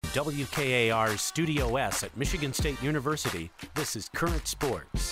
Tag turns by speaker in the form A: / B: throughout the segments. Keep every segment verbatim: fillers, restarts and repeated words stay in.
A: W K A R's Studio S at Michigan State University, this is Current Sports.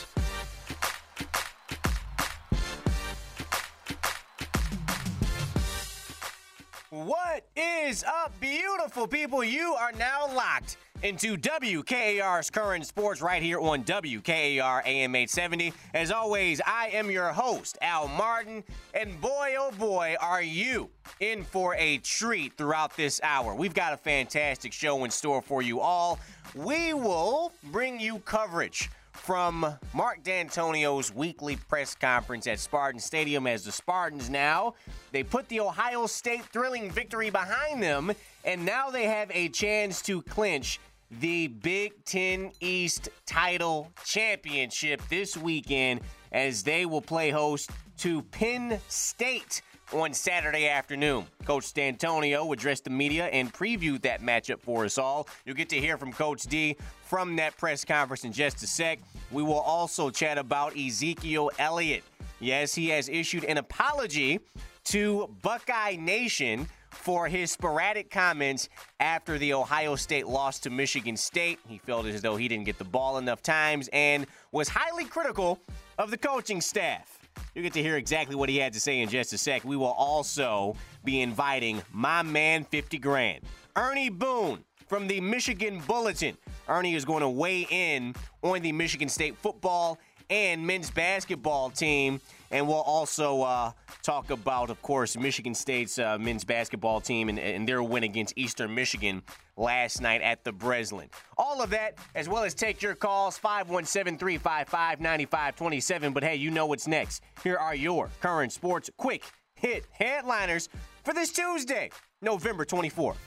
B: What is up, beautiful people? You are now locked into W K A R's Current Sports right here on W K A R A M eight seventy. As always, I am your host, Al Martin, and boy, oh boy, are you in for a treat throughout this hour. We've got a fantastic show in store for you all. We will bring you coverage from Mark D'Antonio's weekly press conference at Spartan Stadium as the Spartans now, they put the Ohio State thrilling victory behind them, and now they have a chance to clinch the Big Ten East title championship this weekend as they will play host to Penn State on Saturday afternoon. Coach D'Antonio addressed the media and previewed that matchup for us all. You'll get to hear from Coach D from that press conference in just a sec. We will also chat about Ezekiel Elliott. Yes, he has issued an apology to Buckeye Nation for his sporadic comments after the Ohio State loss to Michigan State. He felt as though he didn't get the ball enough times and was highly critical of the coaching staff. You'll get to hear exactly what he had to say in just a sec. We will also be inviting my man fifty grand, Ernie Boone from the Michigan Bulletin. Ernie is going to weigh in on the Michigan State football and men's basketball team. And we'll also uh, talk about, of course, Michigan State's uh, men's basketball team and, and their win against Eastern Michigan last night at the Breslin. All of that, as well as take your calls, five one seven, three five five, nine five two seven. But, hey, you know what's next. Here are your current sports quick hit headliners for this Tuesday, November twenty-fourth.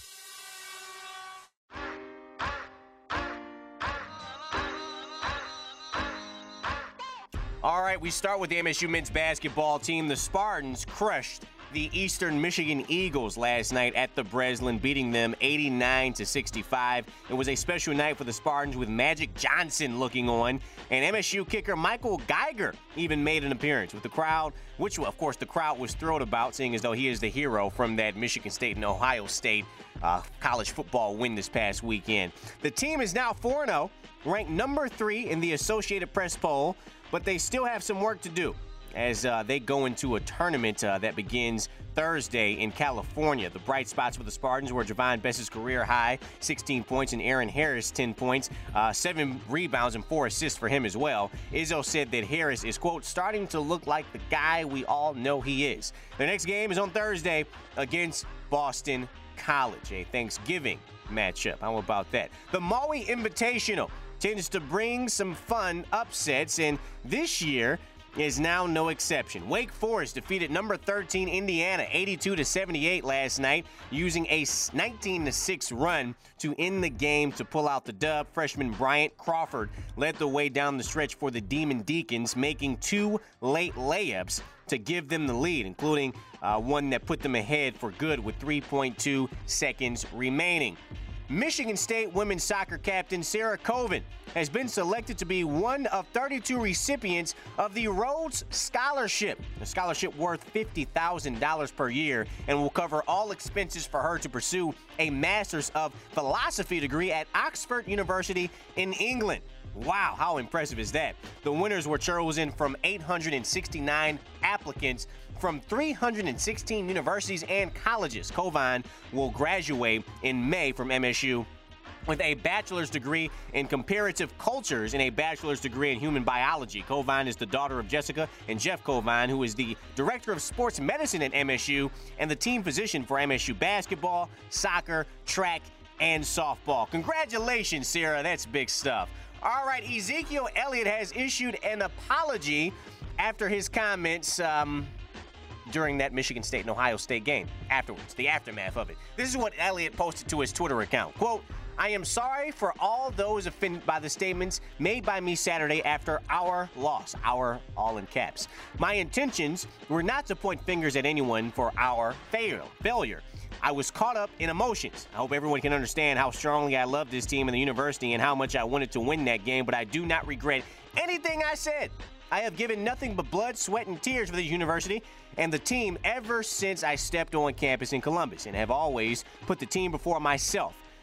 B: All right, we start with the M S U men's basketball team. The Spartans crushed the Eastern Michigan Eagles last night at the Breslin, beating them eighty-nine to sixty-five. It was a special night for the Spartans with Magic Johnson looking on, and M S U kicker Michael Geiger even made an appearance with the crowd, which, of course, the crowd was thrilled about, seeing as though he is the hero from that Michigan State and Ohio State uh, college football win this past weekend. The team is now four and oh, ranked number three in the Associated Press poll, but they still have some work to do as uh, they go into a tournament uh, that begins Thursday in California. The bright spots for the Spartans were Javon Bess's career high, sixteen points, and Aaron Harris, ten points, uh, seven rebounds, and four assists for him as well. Izzo said that Harris is, quote, starting to look like the guy we all know he is. The next game is on Thursday against Boston College, a Thanksgiving matchup. How about that? The Maui Invitational tends to bring some fun upsets, and this year is now no exception. Wake Forest defeated number thirteen Indiana eighty-two to seventy-eight last night, using a nineteen to six run to end the game to pull out the dub. Freshman Bryant Crawford led the way down the stretch for the Demon Deacons, making two late layups to give them the lead, including uh, one that put them ahead for good with three point two seconds remaining. Michigan State women's soccer captain Sarah Colvin has been selected to be one of thirty-two recipients of the Rhodes Scholarship, a scholarship worth fifty thousand dollars per year, and will cover all expenses for her to pursue a Master's of Philosophy degree at Oxford University in England. Wow, how impressive is that? The winners were chosen from eight hundred sixty-nine applicants from three hundred sixteen universities and colleges. Colvin will graduate in May from M S U with a bachelor's degree in comparative cultures and a bachelor's degree in human biology. Colvin is the daughter of Jessica and Jeff Colvin, who is the director of sports medicine at M S U and the team physician for M S U basketball, soccer, track, and softball. Congratulations, Sarah. That's big stuff. All right, Ezekiel Elliott has issued an apology after his comments um, during that Michigan State and Ohio State game. Afterwards, the aftermath of it. This is what Elliott posted to his Twitter account. Quote, I am sorry for all those offended by the statements made by me Saturday after our loss. Our, all in caps. My intentions were not to point fingers at anyone for our fail, failure. I was caught up in emotions. I hope everyone can understand how strongly I love this team and the university and how much I wanted to win that game, but I do not regret anything I said. I have given nothing but blood, sweat, and tears for the university and the team ever since I stepped on campus in Columbus and have always put the team before myself.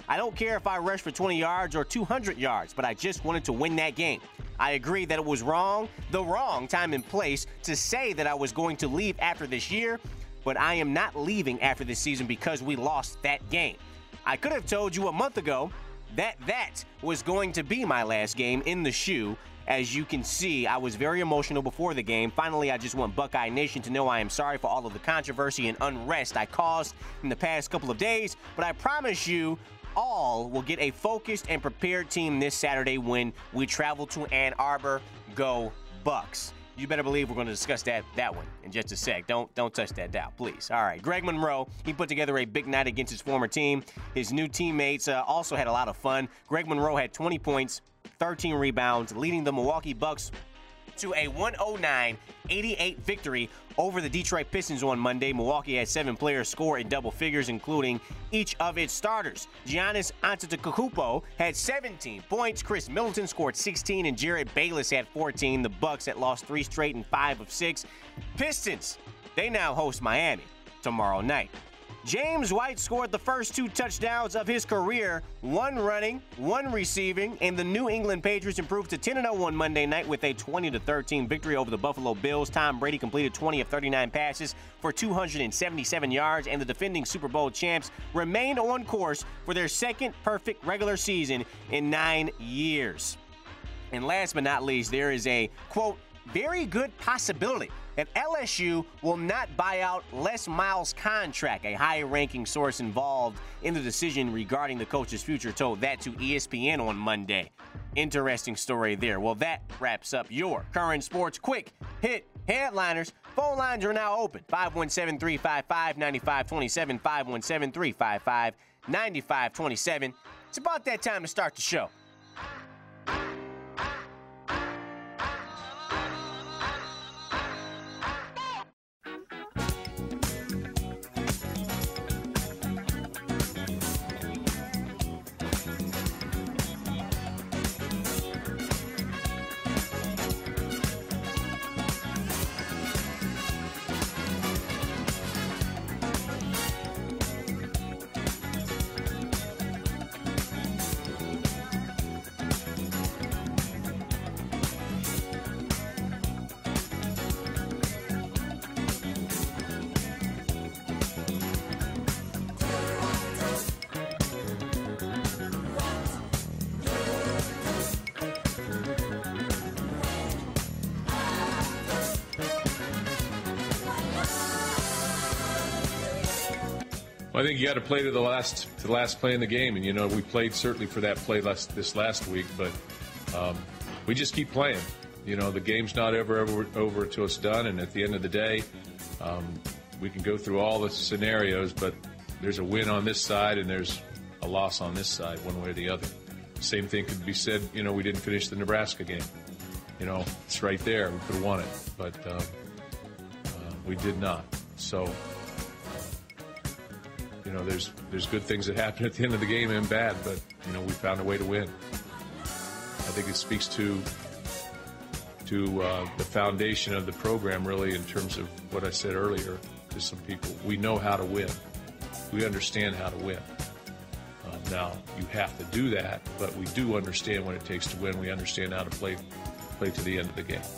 B: I don't care if I rush for twenty yards or two hundred yards, but I just wanted to win that game. I agree that it was wrong, the wrong time and place to say that I was going to leave after this year, but I am not leaving after this season because we lost that game. I could have told you a month ago that that was going to be my last game in the shoe. As you can see, I was very emotional before the game. Finally, I just want Buckeye Nation to know I am sorry for all of the controversy and unrest I caused in the past couple of days, but I promise you all will get a focused and prepared team this Saturday when we travel to Ann Arbor. Go Bucks. You better believe we're going to discuss that that one in just a sec. Don't don't touch that dial, please. All right, Greg Monroe, he put together a big night against his former team. His new teammates uh, also had a lot of fun. Greg Monroe had twenty points, thirteen rebounds, leading the Milwaukee Bucks to a one oh nine eighty-eight victory over the Detroit Pistons on Monday. Milwaukee had seven players score in double figures, including each of its starters. Giannis Antetokounmpo had seventeen points. Chris Middleton scored sixteen, and Jared Bayless had fourteen. The Bucks had lost three straight and five of six. Pistons, they now host Miami tomorrow night. James White scored the first two touchdowns of his career, one running, one receiving, and the New England Patriots improved to ten and oh on Monday night with a twenty to thirteen victory over the Buffalo Bills. Tom Brady completed twenty of thirty-nine passes for two hundred seventy-seven yards, and the defending Super Bowl champs remained on course for their second perfect regular season in nine years. And last but not least, there is a, quote, very good possibility that L S U will not buy out Les Miles' contract. A high-ranking source involved in the decision regarding the coach's future told that to E S P N on Monday. Interesting story there. Well, that wraps up your current sports quick hit headliners. Phone lines are now open. five one seven, three five five, nine five two seven, five one seven, three five five, nine five two seven. It's about that time to start the show.
C: I think you got to play to the last to the last play in the game, and you know we played certainly for that play last, this last week, but um, we just keep playing. You know the game's not ever over over till it's done, and at the end of the day, um, we can go through all the scenarios, but there's a win on this side and there's a loss on this side, one way or the other. Same thing could be said. You know we didn't finish the Nebraska game. You know it's right there. We could have won it, but um, uh, we did not. So. You know, there's there's good things that happen at the end of the game and bad, but, you know, we found a way to win. I think it speaks to to uh, the foundation of the program, really, in terms of what I said earlier to some people. We know how to win. We understand how to win. Um, now, you have to do that, but we do understand what it takes to win. We understand how to play play to the end of the game.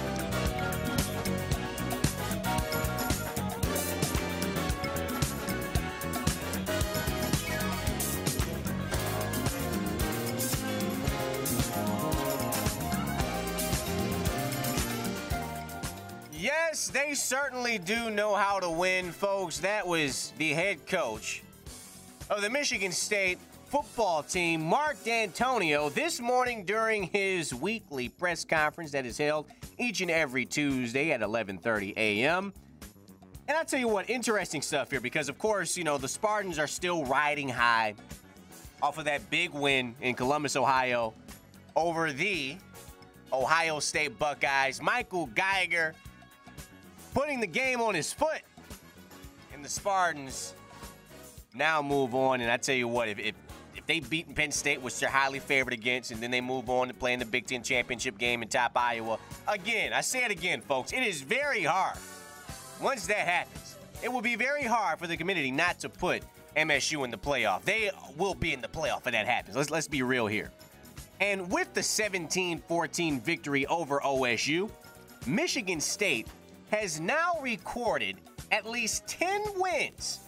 B: Yes, they certainly do know how to win, folks. That was the head coach of the Michigan State football team, Mark D'Antonio, this morning during his weekly press conference that is held each and every Tuesday at eleven thirty a.m. And I'll tell you what, interesting stuff here because, of course, you know, the Spartans are still riding high off of that big win in Columbus, Ohio over the Ohio State Buckeyes. Michael Geiger putting the game on his foot. And the Spartans now move on. And I tell you what, if, if, if they beat Penn State, which they're highly favored against, and then they move on to play in the Big Ten championship game in top Iowa, again, I say it again, folks, it is very hard. Once that happens, it will be very hard for the community not to put M S U in the playoff. They will be in the playoff if that happens. Let's, let's be real here. And with the seventeen fourteen victory over O S U, Michigan State has now recorded at least ten wins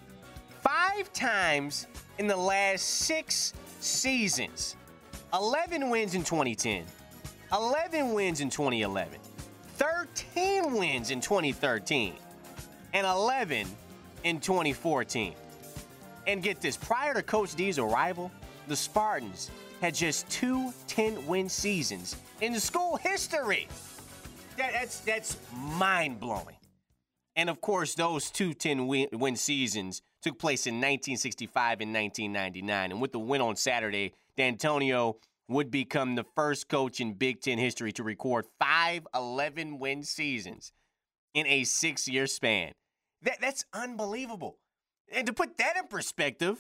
B: five times in the last six seasons. eleven wins in twenty ten, eleven wins in twenty eleven, thirteen wins in twenty thirteen, and eleven in twenty fourteen. And get this, prior to Coach D's arrival, the Spartans had just two ten-win seasons in the school history. That, that's that's mind-blowing. And, of course, those two ten-win seasons took place in nineteen sixty-five and nineteen ninety-nine. And with the win on Saturday, D'Antonio would become the first coach in Big Ten history to record five eleven-win seasons in a six-year span. That, that's unbelievable. And to put that in perspective,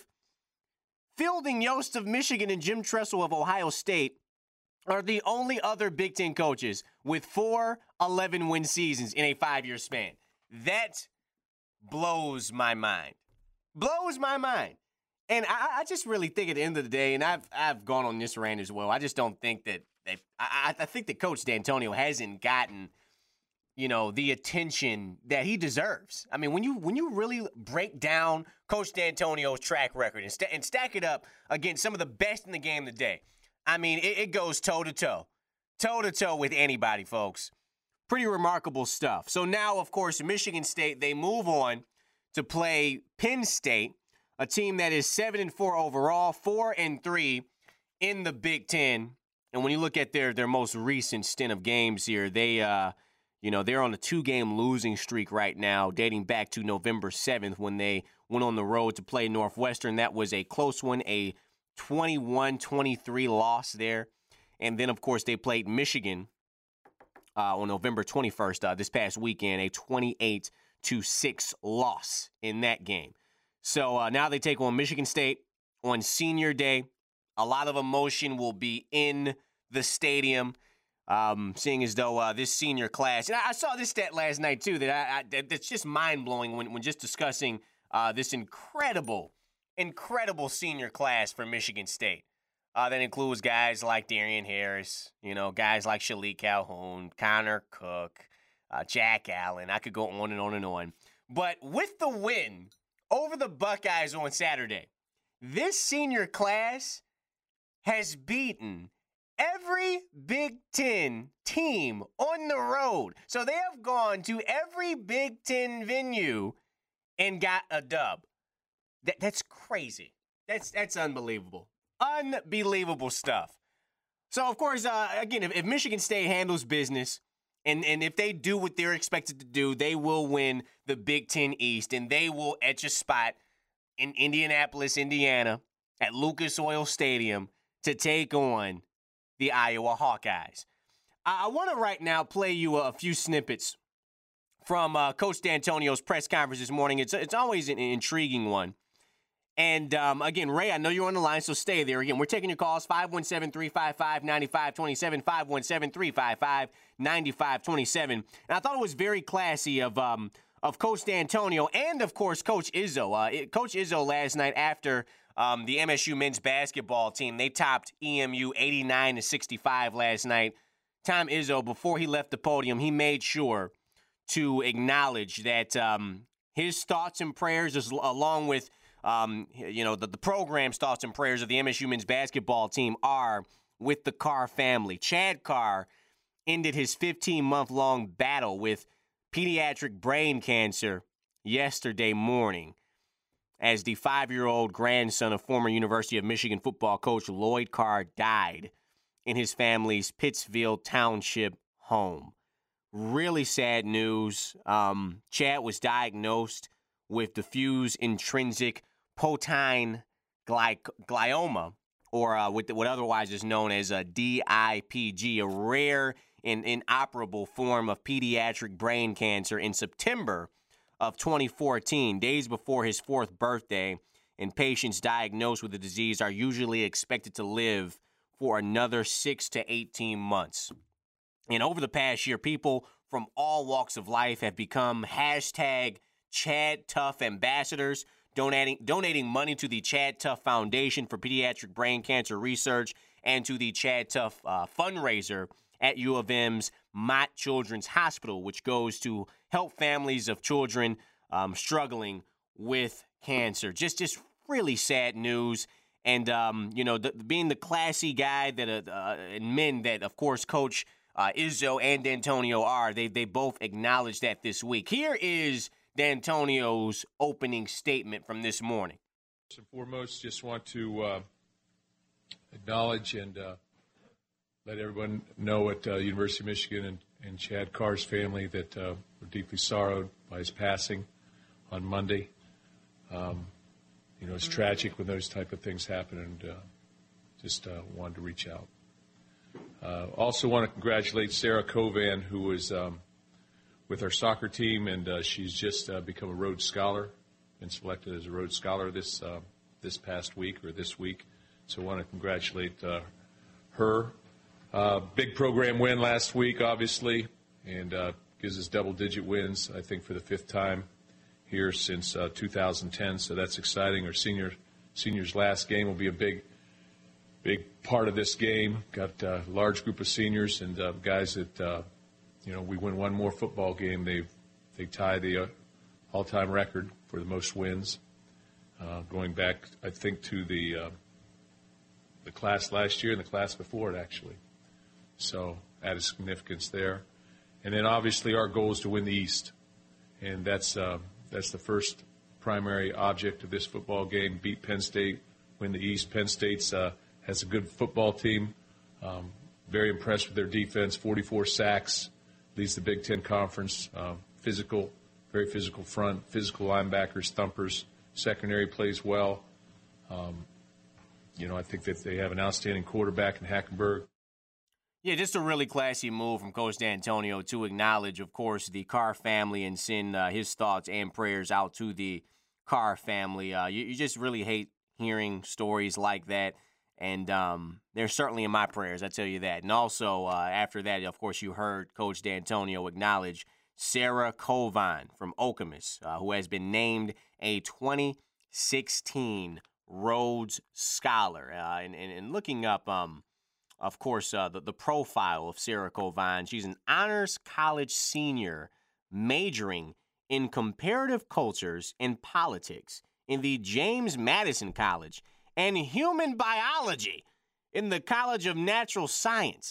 B: Fielding Yost of Michigan and Jim Tressel of Ohio State are the only other Big Ten coaches with four eleven-win seasons in a five-year span. That blows my mind. Blows my mind. And I, I just really think at the end of the day, and I've I've gone on this rant as well, I just don't think that they I, I think that Coach D'Antonio hasn't gotten, you know, the attention that he deserves. I mean, when you when you really break down Coach D'Antonio's track record and, st- and stack it up against some of the best in the game today, I mean, it, it goes toe-to-toe. Toe-to-toe with anybody, folks. Pretty remarkable stuff. So now, of course, Michigan State, they move on to play Penn State, a team that is seven and four overall, four and three in the Big Ten. And when you look at their their most recent stint of games here, they uh, you know, they're on a two-game losing streak right now, dating back to November seventh when they went on the road to play Northwestern. That was a close one, a twenty-one twenty-three loss there. And then, of course, they played Michigan uh, on November twenty-first, uh, this past weekend, a twenty-eight to six loss in that game. So uh, now they take on Michigan State on Senior Day. A lot of emotion will be in the stadium, um, seeing as though uh, this senior class, and I, I saw this stat last night too, that I, I, that, that's just mind-blowing when, when just discussing uh, this incredible, incredible senior class for Michigan State. Uh, that includes guys like Darian Harris, you know, guys like Shalik Calhoun, Connor Cook, uh, Jack Allen. I could go on and on and on. But with the win over the Buckeyes on Saturday, this senior class has beaten every Big Ten team on the road. So they have gone to every Big Ten venue and got a dub. That, that's crazy. That's that's unbelievable. Unbelievable stuff. So, of course, uh, again, if, if Michigan State handles business and, and if they do what they're expected to do, they will win the Big Ten East and they will etch a spot in Indianapolis, Indiana at Lucas Oil Stadium to take on the Iowa Hawkeyes. I, I want to right now play you a, a few snippets from uh, Coach D'Antonio's press conference this morning. It's, it's always an intriguing one. And, um, again, Ray, I know you're on the line, so stay there. Again, we're taking your calls, five one seven, three five five, nine five two seven, five one seven, three five five, nine five two seven. And I thought it was very classy of um, of Coach D'Antonio and, of course, Coach Izzo. Uh, it, Coach Izzo last night after um, the M S U men's basketball team, they topped E M U eighty-nine to sixty-five last night. Tom Izzo, before he left the podium, he made sure to acknowledge that um, his thoughts and prayers, as, along with Um, you know, the, the program's thoughts and prayers of the M S U men's basketball team are with the Carr family. Chad Carr ended his fifteen-month-long battle with pediatric brain cancer yesterday morning as the five-year-old grandson of former University of Michigan football coach Lloyd Carr died in his family's Pittsfield Township home. Really sad news. Um, Chad was diagnosed with diffuse intrinsic pontine gly- glioma, or uh, with what otherwise is known as a D I P G, a rare and inoperable form of pediatric brain cancer, in September of twenty fourteen, days before his fourth birthday. And patients diagnosed with the disease are usually expected to live for another six to eighteen months. And over the past year, people from all walks of life have become hashtag Chad Tough ambassadors, donating donating money to the Chad Tuff Foundation for Pediatric Brain Cancer Research and to the Chad Tuff uh, fundraiser at U of M's Mott Children's Hospital, which goes to help families of children um, struggling with cancer. Just, just really sad news. And, um, you know, the, being the classy guy that uh, uh, and men that, of course, Coach uh, Izzo and D'Antonio are, they, they both acknowledged that this week. Here is D'Antonio's opening statement from this morning.
C: First and foremost, just want to uh, acknowledge and uh, let everyone know at uh, University of Michigan and, and Chad Carr's family that uh, we're deeply sorrowed by his passing on Monday. Um, you know, it's tragic when those type of things happen, and uh, just uh, wanted to reach out. Uh, also want to congratulate Sarah Kovan, who was um, with our soccer team, and uh, she's just uh, become a Rhodes Scholar, been selected as a Rhodes Scholar this uh, this past week or this week. So I want to congratulate uh, her. Uh, big program win last week, obviously, and uh, gives us double-digit wins, I think, for the fifth time here since uh, two thousand ten. So that's exciting. Our senior seniors' last game will be a big, big part of this game. Got a large group of seniors and uh, guys that, uh, you know, we win one more football game, they they tie the uh, all-time record for the most wins, uh, going back, I think, to the uh, the class last year and the class before it, actually. So added significance there. And then obviously our goal is to win the East. And that's uh, that's the first primary object of this football game, beat Penn State, win the East. Penn State's uh, has a good football team. Um, very impressed with their defense, forty-four sacks, leads the Big Ten Conference. Uh, physical, very physical front, physical linebackers, thumpers. Secondary plays well. Um, you know, I think that they have an outstanding quarterback in Hackenberg.
B: Yeah, just a really classy move from Coach D'Antonio to acknowledge, of course, the Carr family and send uh, his thoughts and prayers out to the Carr family. Uh, you, you just really hate hearing stories like that, and um, they're certainly in my prayers, I tell you that. And also, uh, after that, of course, you heard Coach D'Antonio acknowledge Sarah Kovan from Okemos, uh, who has been named a twenty sixteen Rhodes Scholar. Uh, and, and, and looking up... Um, Of course, uh, the, the profile of Sarah Kovan. She's an honors college senior majoring in comparative cultures and politics in the James Madison College and human biology in the College of Natural Science.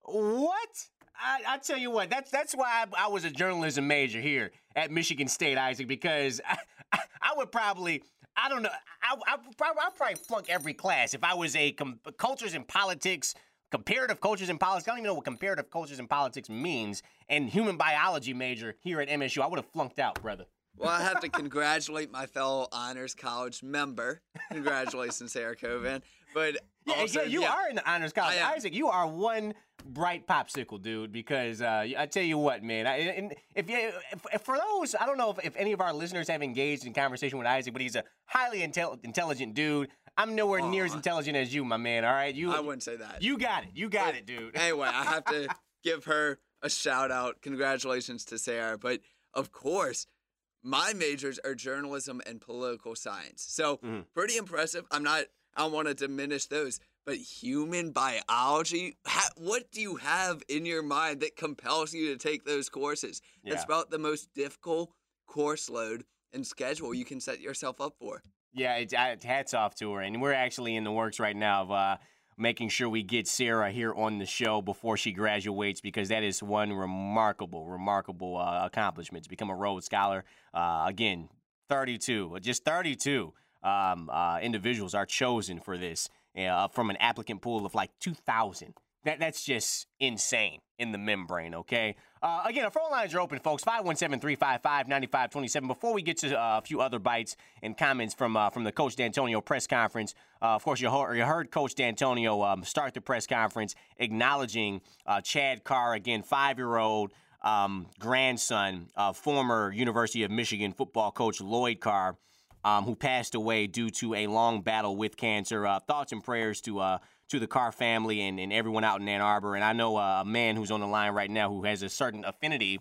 B: What? I, I tell you what, that's that's why I, I was a journalism major here at Michigan State, Isaac, because I, I, I would probably... I don't know. I, I, I'd probably flunk every class if I was a com- cultures and politics, comparative cultures and politics. I don't even know what comparative cultures and politics means. And human biology major here at M S U, I would have flunked out, brother.
D: Well, I have to congratulate my fellow Honors College member. Congratulations, Sarah Kovan. But
B: yeah,
D: also,
B: yeah, you
D: yeah,
B: are in the Honors College. Isaac, you are one bright popsicle, dude, because uh, I tell you what, man. I, and if, you, if, if for those, I don't know if, if any of our listeners have engaged in conversation with Isaac, but he's a highly intel- intelligent dude. I'm nowhere
D: oh,
B: near as intelligent as you, my man, all right? You,
D: I wouldn't say that.
B: You got it. You got
D: but,
B: it, dude.
D: Anyway, I have to give her a shout-out. Congratulations to Sarah. But, of course, my majors are journalism and political science. So, mm-hmm. pretty impressive. I'm not – I don't want to diminish those. But human biology, ha- what do you have in your mind that compels you to take those courses? Yeah. It's about the most difficult course load and schedule you can set yourself up for.
B: Yeah, it's, it's hats off to her. And we're actually in the works right now of uh, making sure we get Sarah here on the show before she graduates, because that is one remarkable, remarkable uh, accomplishment to become a Rhodes Scholar. Uh, again, thirty-two, just thirty-two um, uh, individuals are chosen for this. Uh, from an applicant pool of like two thousand. That That's just insane in the membrane, okay? Uh, again, our phone lines are open, folks, five one seven, three five five, nine five two seven. Before we get to uh, a few other bites and comments from uh, from the Coach D'Antonio press conference, uh, of course, you heard, you heard Coach D'Antonio um, start the press conference acknowledging uh, Chad Carr, again, five-year-old um, grandson of former University of Michigan football coach Lloyd Carr, Um, who passed away due to a long battle with cancer. Uh, thoughts and prayers to uh, to the Carr family and, and everyone out in Ann Arbor. And I know uh, a man who's on the line right now who has a certain affinity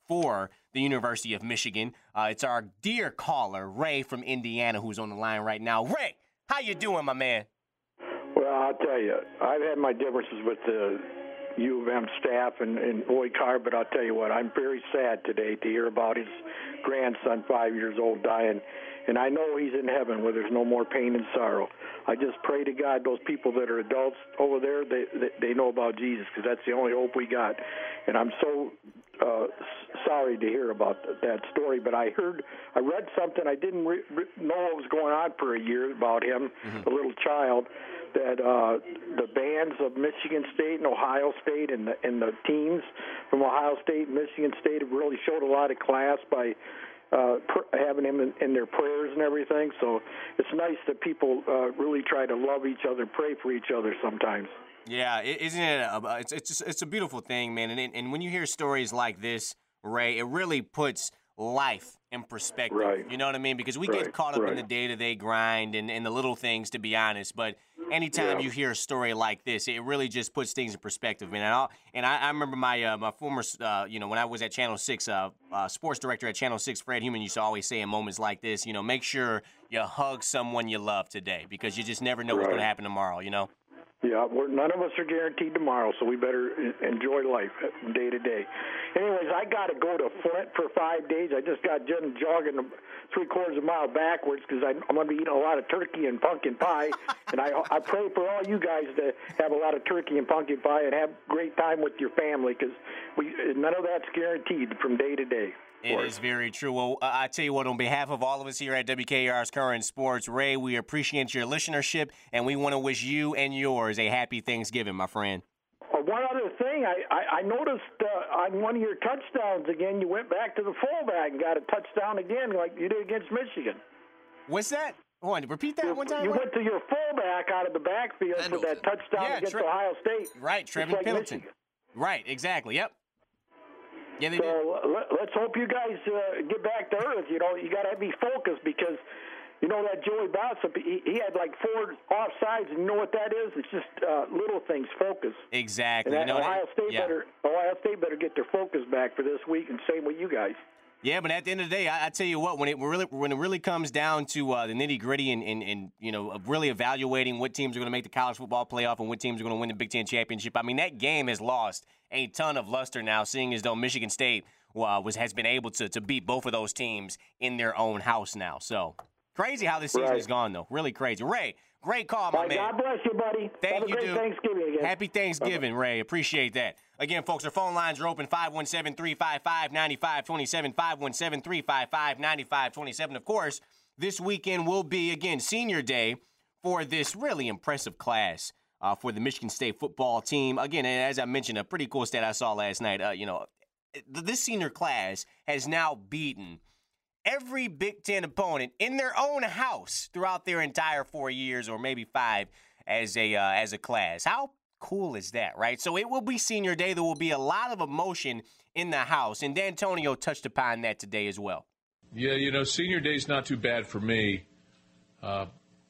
B: for the University of Michigan. Uh, it's our dear caller, Ray from Indiana, who's on the line right now. Ray, how you doing, my man?
E: Well, I'll tell you, I've had my differences with the U of M staff and, and Lloyd Carr, but I'll tell you what, I'm very sad today to hear about his grandson, five years old, dying. And I know he's in heaven where there's no more pain and sorrow. I just pray to God those people that are adults over there, they they, they know about Jesus, because that's the only hope we got. And I'm so uh, sorry to hear about that story. But I heard, I read something, I didn't re- re- know what was going on for a year about him, mm-hmm. a little child, that uh, the bands of Michigan State and Ohio State and the, and the teams from Ohio State and Michigan State have really showed a lot of class by uh, pr- having him in, in their prayers and everything. So it's nice that people uh, really try to love each other, pray for each other sometimes.
B: Yeah, isn't it? A, it's it's just, it's a beautiful thing, man. And and when you hear stories like this, Ray, it really puts life in perspective.
E: Right.
B: You know what I mean? Because we
E: right.
B: get caught up
E: right.
B: in the day-to-day grind and, and the little things, to be honest. But anytime
E: yeah.
B: you hear a story like this, it really just puts things in perspective, man. And, I'll, and I, I remember my uh, my former, uh, you know, when I was at Channel six, uh, uh, sports director at Channel six, Fred Human, used to always say in moments like this, you know, make sure you hug someone you love today, because you just never know
E: right.
B: what's going to happen tomorrow, you know?
E: Yeah, we're, none of us are guaranteed tomorrow, so we better enjoy life day to day. Anyways, I got to go to Flint for five days. I just got done jogging three quarters of a mile backwards because I'm going to be eating a lot of turkey and pumpkin pie. And I, I pray for all you guys to have a lot of turkey and pumpkin pie and have a great time with your family, because we none of that's guaranteed from day to day.
B: It is very true. Well, uh, I tell you what, on behalf of all of us here at W K A R's Current Sports, Ray, we appreciate your listenership, and we want to wish you and yours a happy Thanksgiving, my friend.
E: Uh, one other thing, I, I, I noticed uh, on one of your touchdowns again, you went back to the fullback and got a touchdown again like you did against Michigan.
B: What's that? Hold on, repeat that
E: you,
B: one time.
E: You
B: right?
E: went to your fullback out of the backfield Pendleton. for that touchdown
B: yeah,
E: against
B: Tre-
E: Ohio State.
B: Right, Trevin
E: like
B: Pendleton.
E: Michigan.
B: Right, exactly, yep. Yeah, they
E: so
B: did.
E: Let, let's hope you guys uh, get back to earth. You know, you got to be focused, because you know that Joey Bosa, he, he had like four offsides, and you know what that is? It's just uh, little things, focus.
B: Exactly.
E: And
B: you know,
E: Ohio State
B: yeah.
E: better Ohio State better get their focus back for this week, and same with you guys.
B: Yeah, but at the end of the day, I, I tell you what, when it really when it really comes down to uh, the nitty gritty and, and, and you know really evaluating what teams are going to make the college football playoff and what teams are going to win the Big Ten championship, I mean that game has lost a ton of luster now, seeing as though Michigan State uh, was has been able to to beat both of those teams in their own house now. So crazy how this season
E: right.
B: has gone, though. Really crazy. Ray, great call, my
E: right,
B: man.
E: God bless you, buddy.
B: Thank
E: Have a
B: you,
E: great
B: dude.
E: Thanksgiving again.
B: Happy Thanksgiving, Bye-bye. Ray. Appreciate that. Again, folks, our phone lines are open, five one seven, three five five, nine five two seven, five one seven, three five five, nine five two seven. Of course, this weekend will be, again, senior day for this really impressive class uh, for the Michigan State football team. Again, as I mentioned, a pretty cool stat I saw last night. Uh, you know, this senior class has now beaten every Big Ten opponent in their own house throughout their entire four years or maybe five as a uh, as a class. How cool is that, right? So it will be senior day. There will be a lot of emotion in the house, and D'Antonio touched upon that today as well.
C: Yeah, you know, senior day's not too bad for me. Uh,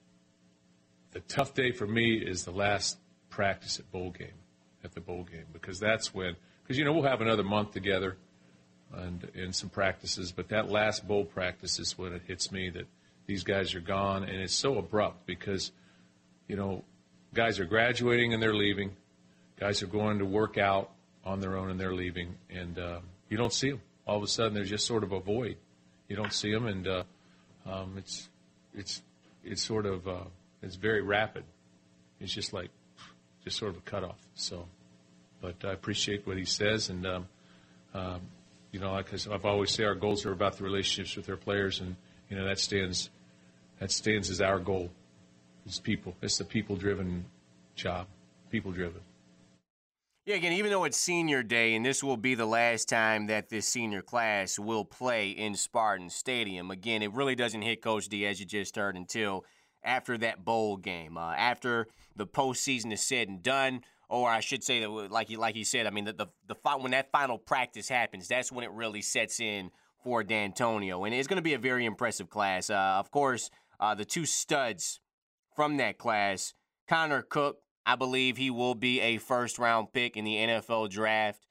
C: the tough day for me is the last practice at bowl game, at the bowl game, because that's when, because, you know, we'll have another month together and in some practices, but that last bowl practice is when it hits me that these guys are gone, and it's so abrupt because, you know, guys are graduating and they're leaving. Guys are going to work out on their own and they're leaving, and uh, you don't see them. All of a sudden, there's just sort of a void. You don't see them, and uh, um, it's it's it's sort of uh, it's very rapid. It's just like just sort of a cutoff. So, but I appreciate what he says, and um, um, you know, because I've always say our goals are about the relationships with our players, and you know that stands that stands as our goal. It's people. It's the people-driven job, people-driven.
B: Yeah, again, even though it's senior day, and this will be the last time that this senior class will play in Spartan Stadium, again, it really doesn't hit Coach D, as you just heard, until after that bowl game, uh, after the postseason is said and done, or I should say that, like he, like he said, I mean, the, the, the when that final practice happens, that's when it really sets in for D'Antonio, and it's going to be a very impressive class. Uh, of course, uh, the two studs from that class, Connor Cook, I believe he will be a first-round pick in the N F L draft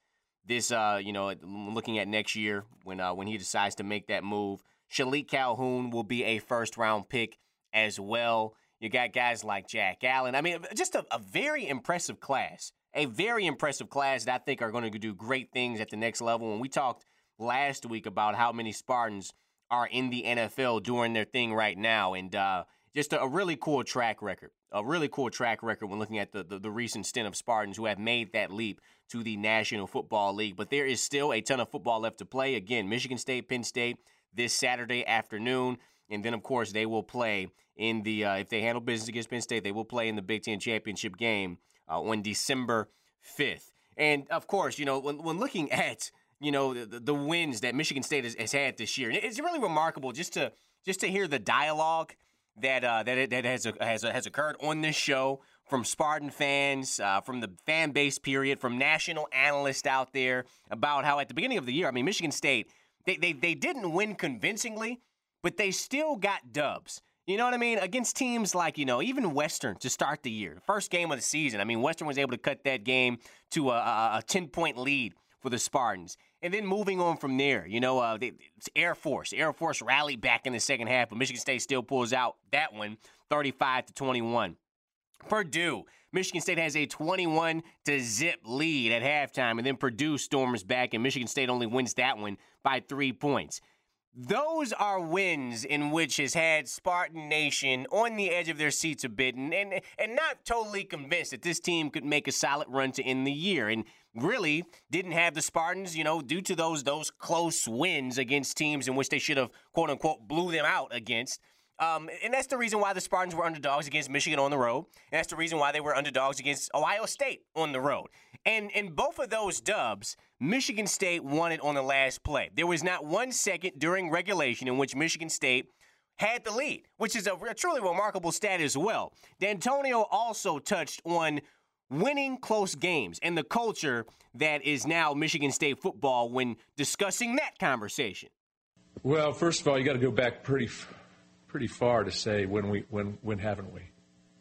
B: this, uh, you know, looking at next year when uh, when he decides to make that move. Shalik Calhoun will be a first-round pick as well. You got guys like Jack Allen. I mean, just a, a very impressive class. A very impressive class that I think are going to do great things at the next level. And we talked last week about how many Spartans are in the N F L doing their thing right now. And uh, just a, a really cool track record. A really cool track record when looking at the, the, the recent stint of Spartans who have made that leap to the National Football League. But there is still a ton of football left to play. Again, Michigan State, Penn State this Saturday afternoon. And then, of course, they will play in the, uh, if they handle business against Penn State, they will play in the Big Ten Championship game uh, on December fifth. And, of course, you know, when, when looking at, you know, the, the wins that Michigan State has, has had this year, it's really remarkable just to just to hear the dialogue that uh, that it, that has has has occurred on this show from Spartan fans, uh, from the fan base period, from national analysts out there about how at the beginning of the year, I mean, Michigan State, they they they didn't win convincingly, but they still got dubs. You know what I mean? Against teams like, you know, even Western to start the year, the first game of the season. I mean, Western was able to cut that game to a ten-point lead for the Spartans. And then moving on from there, you know, uh, they, it's Air Force. Air Force rallied back in the second half, but Michigan State still pulls out that one, thirty-five to twenty-one. Purdue. Michigan State has a twenty-one to zip lead at halftime, and then Purdue storms back, and Michigan State only wins that one by three points. Those are wins in which has had Spartan Nation on the edge of their seats a bit and, and and not totally convinced that this team could make a solid run to end the year. And really didn't have the Spartans, you know, due to those those close wins against teams in which they should have, quote unquote, blew them out against. Um, and that's the reason why the Spartans were underdogs against Michigan on the road. And that's the reason why they were underdogs against Ohio State on the road. And in both of those dubs, Michigan State won it on the last play. There was not one second during regulation in which Michigan State had the lead, which is a, a truly remarkable stat as well. D'Antonio also touched on winning close games and the culture that is now Michigan State football when discussing that conversation.
C: Well, first of all, you got to go back pretty pretty far to say when we when when haven't we?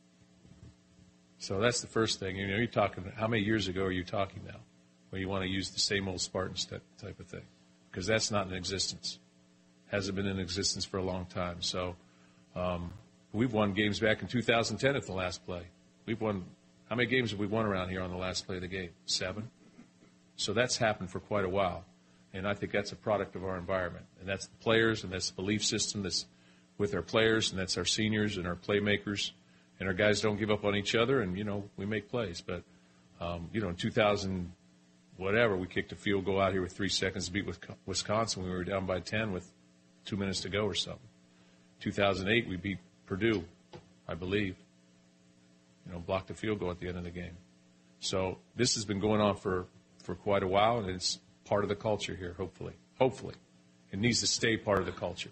C: So that's the first thing. You know, you're talking, how many years ago are you talking now? Where you want to use the same old Spartans type of thing. Because that's not in existence. Hasn't been in existence for a long time. So um, we've won games back in two thousand ten at the last play. We've won, how many games have we won around here on the last play of the game? Seven. So that's happened for quite a while. And I think that's a product of our environment. And that's the players, and that's the belief system that's with our players, and that's our seniors and our playmakers. And our guys don't give up on each other, and, you know, we make plays. But, um, you know, in two thousand, whatever, we kicked a field goal out here with three seconds to beat Wisconsin. We were down by ten with two minutes to go or something. two thousand eight, we beat Purdue, I believe. You know, blocked a field goal at the end of the game. So this has been going on for, for quite a while, and it's part of the culture here, hopefully. Hopefully. It needs to stay part of the culture.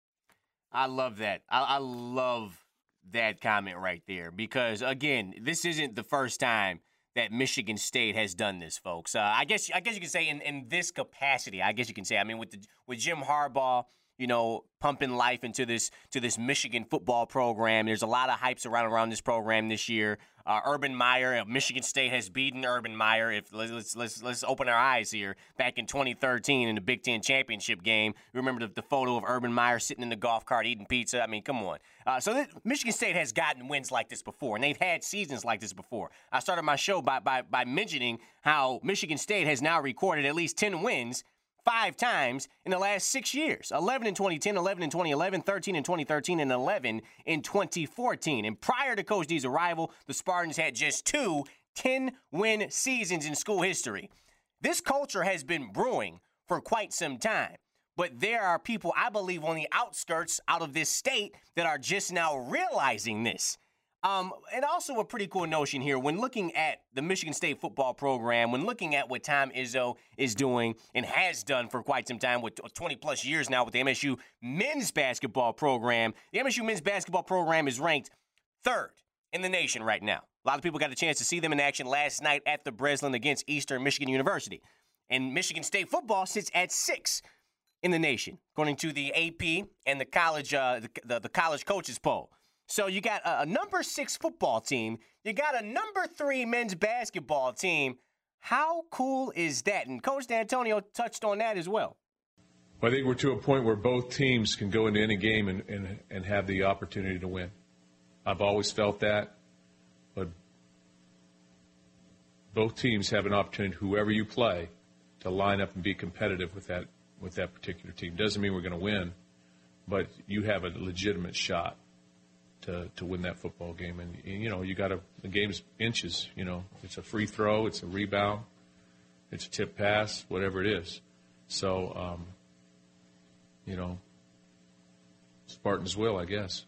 B: I love that. I, I love that comment right there because, again, this isn't the first time that Michigan State has done this, folks. Uh, I guess I guess you can say in, in this capacity. I guess you can say. I mean, with the, with Jim Harbaugh, you know, pumping life into this to this Michigan football program. There's a lot of hypes around around this program this year. Uh, Urban Meyer, Michigan State has beaten Urban Meyer. If let's let's let's open our eyes here. Back in twenty thirteen in the Big Ten championship game, remember the, the photo of Urban Meyer sitting in the golf cart eating pizza. I mean, come on. Uh, so this, Michigan State has gotten wins like this before, and they've had seasons like this before. I started my show by by by mentioning how Michigan State has now recorded at least ten wins five times in the last six years. eleven in twenty ten, eleven in twenty eleven, thirteen in twenty thirteen, and eleven in twenty fourteen. And prior to Coach D's arrival, the Spartans had just two ten-win seasons in school history. This culture has been brewing for quite some time. But there are people, I believe, on the outskirts out of this state that are just now realizing this. Um, and also a pretty cool notion here, when looking at the Michigan State football program, when looking at what Tom Izzo is doing and has done for quite some time with twenty-plus years now with the M S U men's basketball program, the M S U men's basketball program is ranked third in the nation right now. A lot of people got a chance to see them in action last night at the Breslin against Eastern Michigan University. And Michigan State football sits at six in the nation, according to the A P and the college uh, the, the, the college coaches poll. So you got a, a number six football team. You got a number three men's basketball team. How cool is that? And Coach D'Antonio touched on that as well.
C: Well, I think we're to a point where both teams can go into any game and, and, and have the opportunity to win. I've always felt that, but both teams have an opportunity, whoever you play, to line up and be competitive with that with that particular team. Doesn't mean we're going to win, but you have a legitimate shot to to win that football game. And, you know, you got to – the game's inches, you know. It's a free throw. It's a rebound. It's a tip pass, whatever it is. So, um, you know, Spartans will, I guess.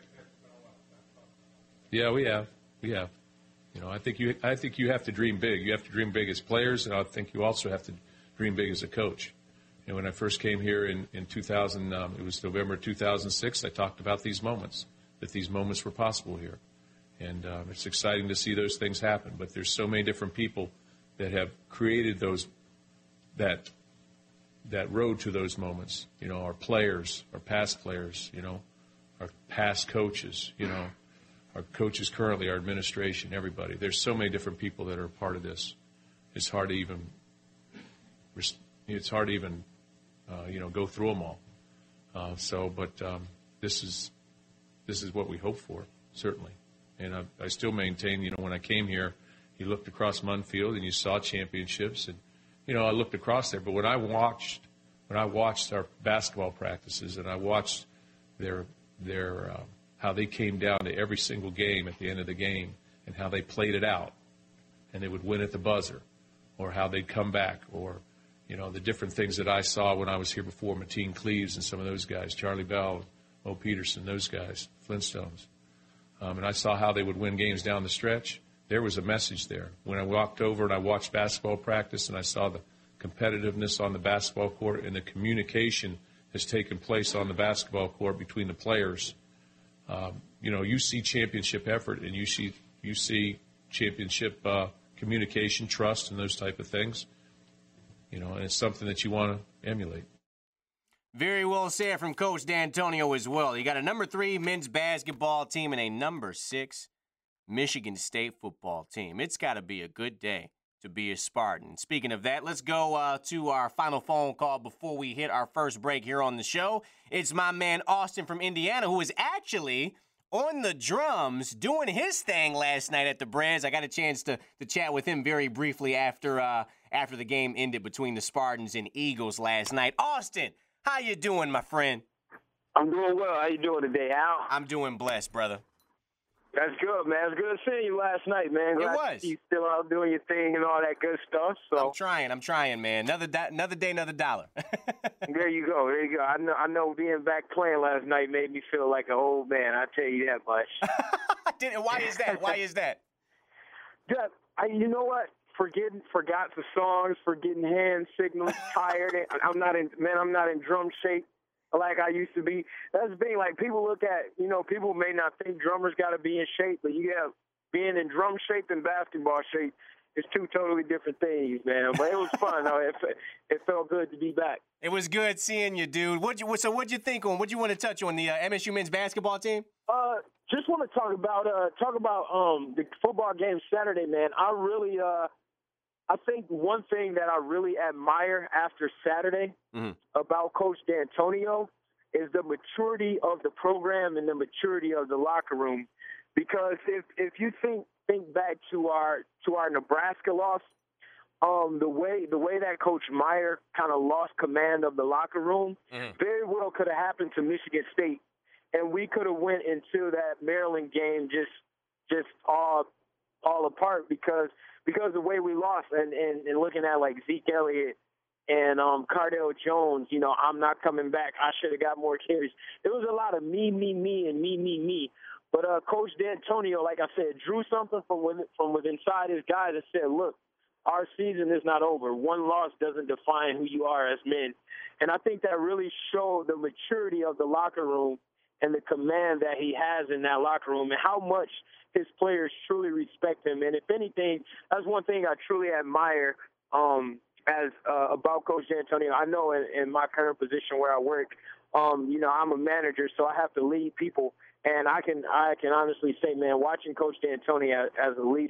C: Yeah, we have. We have. You know, I think you I think you have to dream big. You have to dream big as players, and I think you also have to dream big as a coach. And when I first came here in, in two thousand, um, it was November two thousand six, I talked about these moments, that these moments were possible here. And um, it's exciting to see those things happen. But there's so many different people that have created those that that road to those moments. You know, our players, our past players, you know, our past coaches, you know, our coaches currently, our administration, everybody. There's so many different people that are a part of this. It's hard to even, it's hard to even, uh, you know, go through them all. Uh, so, but um, this is, this is what we hope for, certainly. And I, I still maintain, you know, when I came here, you looked across Munfield and you saw championships, and you know, I looked across there. But when I watched, when I watched our basketball practices, and I watched their their uh, how they came down to every single game at the end of the game, and how they played it out, and they would win at the buzzer, or how they'd come back, or you know, the different things that I saw when I was here before, Mateen Cleaves and some of those guys, Charlie Bell, Mo Peterson, those guys, Flintstones, um, and I saw how they would win games down the stretch. There was a message there. When I walked over and I watched basketball practice and I saw the competitiveness on the basketball court and the communication has taken place on the basketball court between the players, um, you know, you see championship effort, and you see you see championship uh, communication, trust, and those type of things. You know, and it's something that you want to emulate.
B: Very well said from Coach D'Antonio as well. You got a number three men's basketball team and a number six Michigan State football team. It's got to be a good day to be a Spartan. Speaking of that, let's go uh, to our final phone call before we hit our first break here on the show. It's my man Austin from Indiana, who was actually on the drums doing his thing last night at the Bres. I got a chance to to chat with him very briefly after uh, after the game ended between the Spartans and Eagles last night. Austin, how you doing, my friend?
F: I'm doing well. How you doing today, Al?
B: I'm doing blessed, brother.
F: That's good, man. It's good seeing you last night, man. Glad
B: it was.
F: You still out doing your thing and all that good stuff. So
B: I'm trying. I'm trying, man. Another da- another day, another dollar.
F: There you go. There you go. I know. I know. Being back playing last night made me feel like an old man. I tell you that much.
B: Did, why is that? Why is that?
F: Yeah, I, you know what? Forgetting, forgot the songs, forgetting hand signals, tired. I'm not in. Man, I'm not in drum shape like I used to be. That's the thing. Like, people look at, you know, people may not think drummers got to be in shape, but you got being in drum shape and basketball shape is two totally different things, man. But it was fun. though. It, it felt good to be back. It
B: was good seeing you, dude. What you so what'd you think on? What'd you want to touch on the uh, M S U men's basketball team?
F: Uh, just want to talk about uh talk about um the football game Saturday, man. I really uh. I think one thing that I really admire after Saturday mm-hmm. about Coach D'Antonio is the maturity of the program and the maturity of the locker room. Because if if you think think back to our to our Nebraska loss, um, the way the way that Coach Meyer kind of lost command of the locker room, mm-hmm. very well could have happened to Michigan State, and we could have went into that Maryland game just just all all apart because. Because of the way we lost, and, and, and looking at, like, Zeke Elliott and um, Cardale Jones, you know, I'm not coming back. I should have got more carries. There was a lot of me, me, me, and me, me, me. But uh, Coach D'Antonio, like I said, drew something from within, from within inside his guys and said, look, our season is not over. One loss doesn't define who you are as men. And I think that really showed the maturity of the locker room and the command that he has in that locker room and how much his players truly respect him. And if anything, that's one thing I truly admire um, as uh, about Coach D'Antonio. I know in, in my current position where I work, um, you know, I'm a manager, so I have to lead people. And I can I can honestly say, man, watching Coach D'Antonio as, as a leader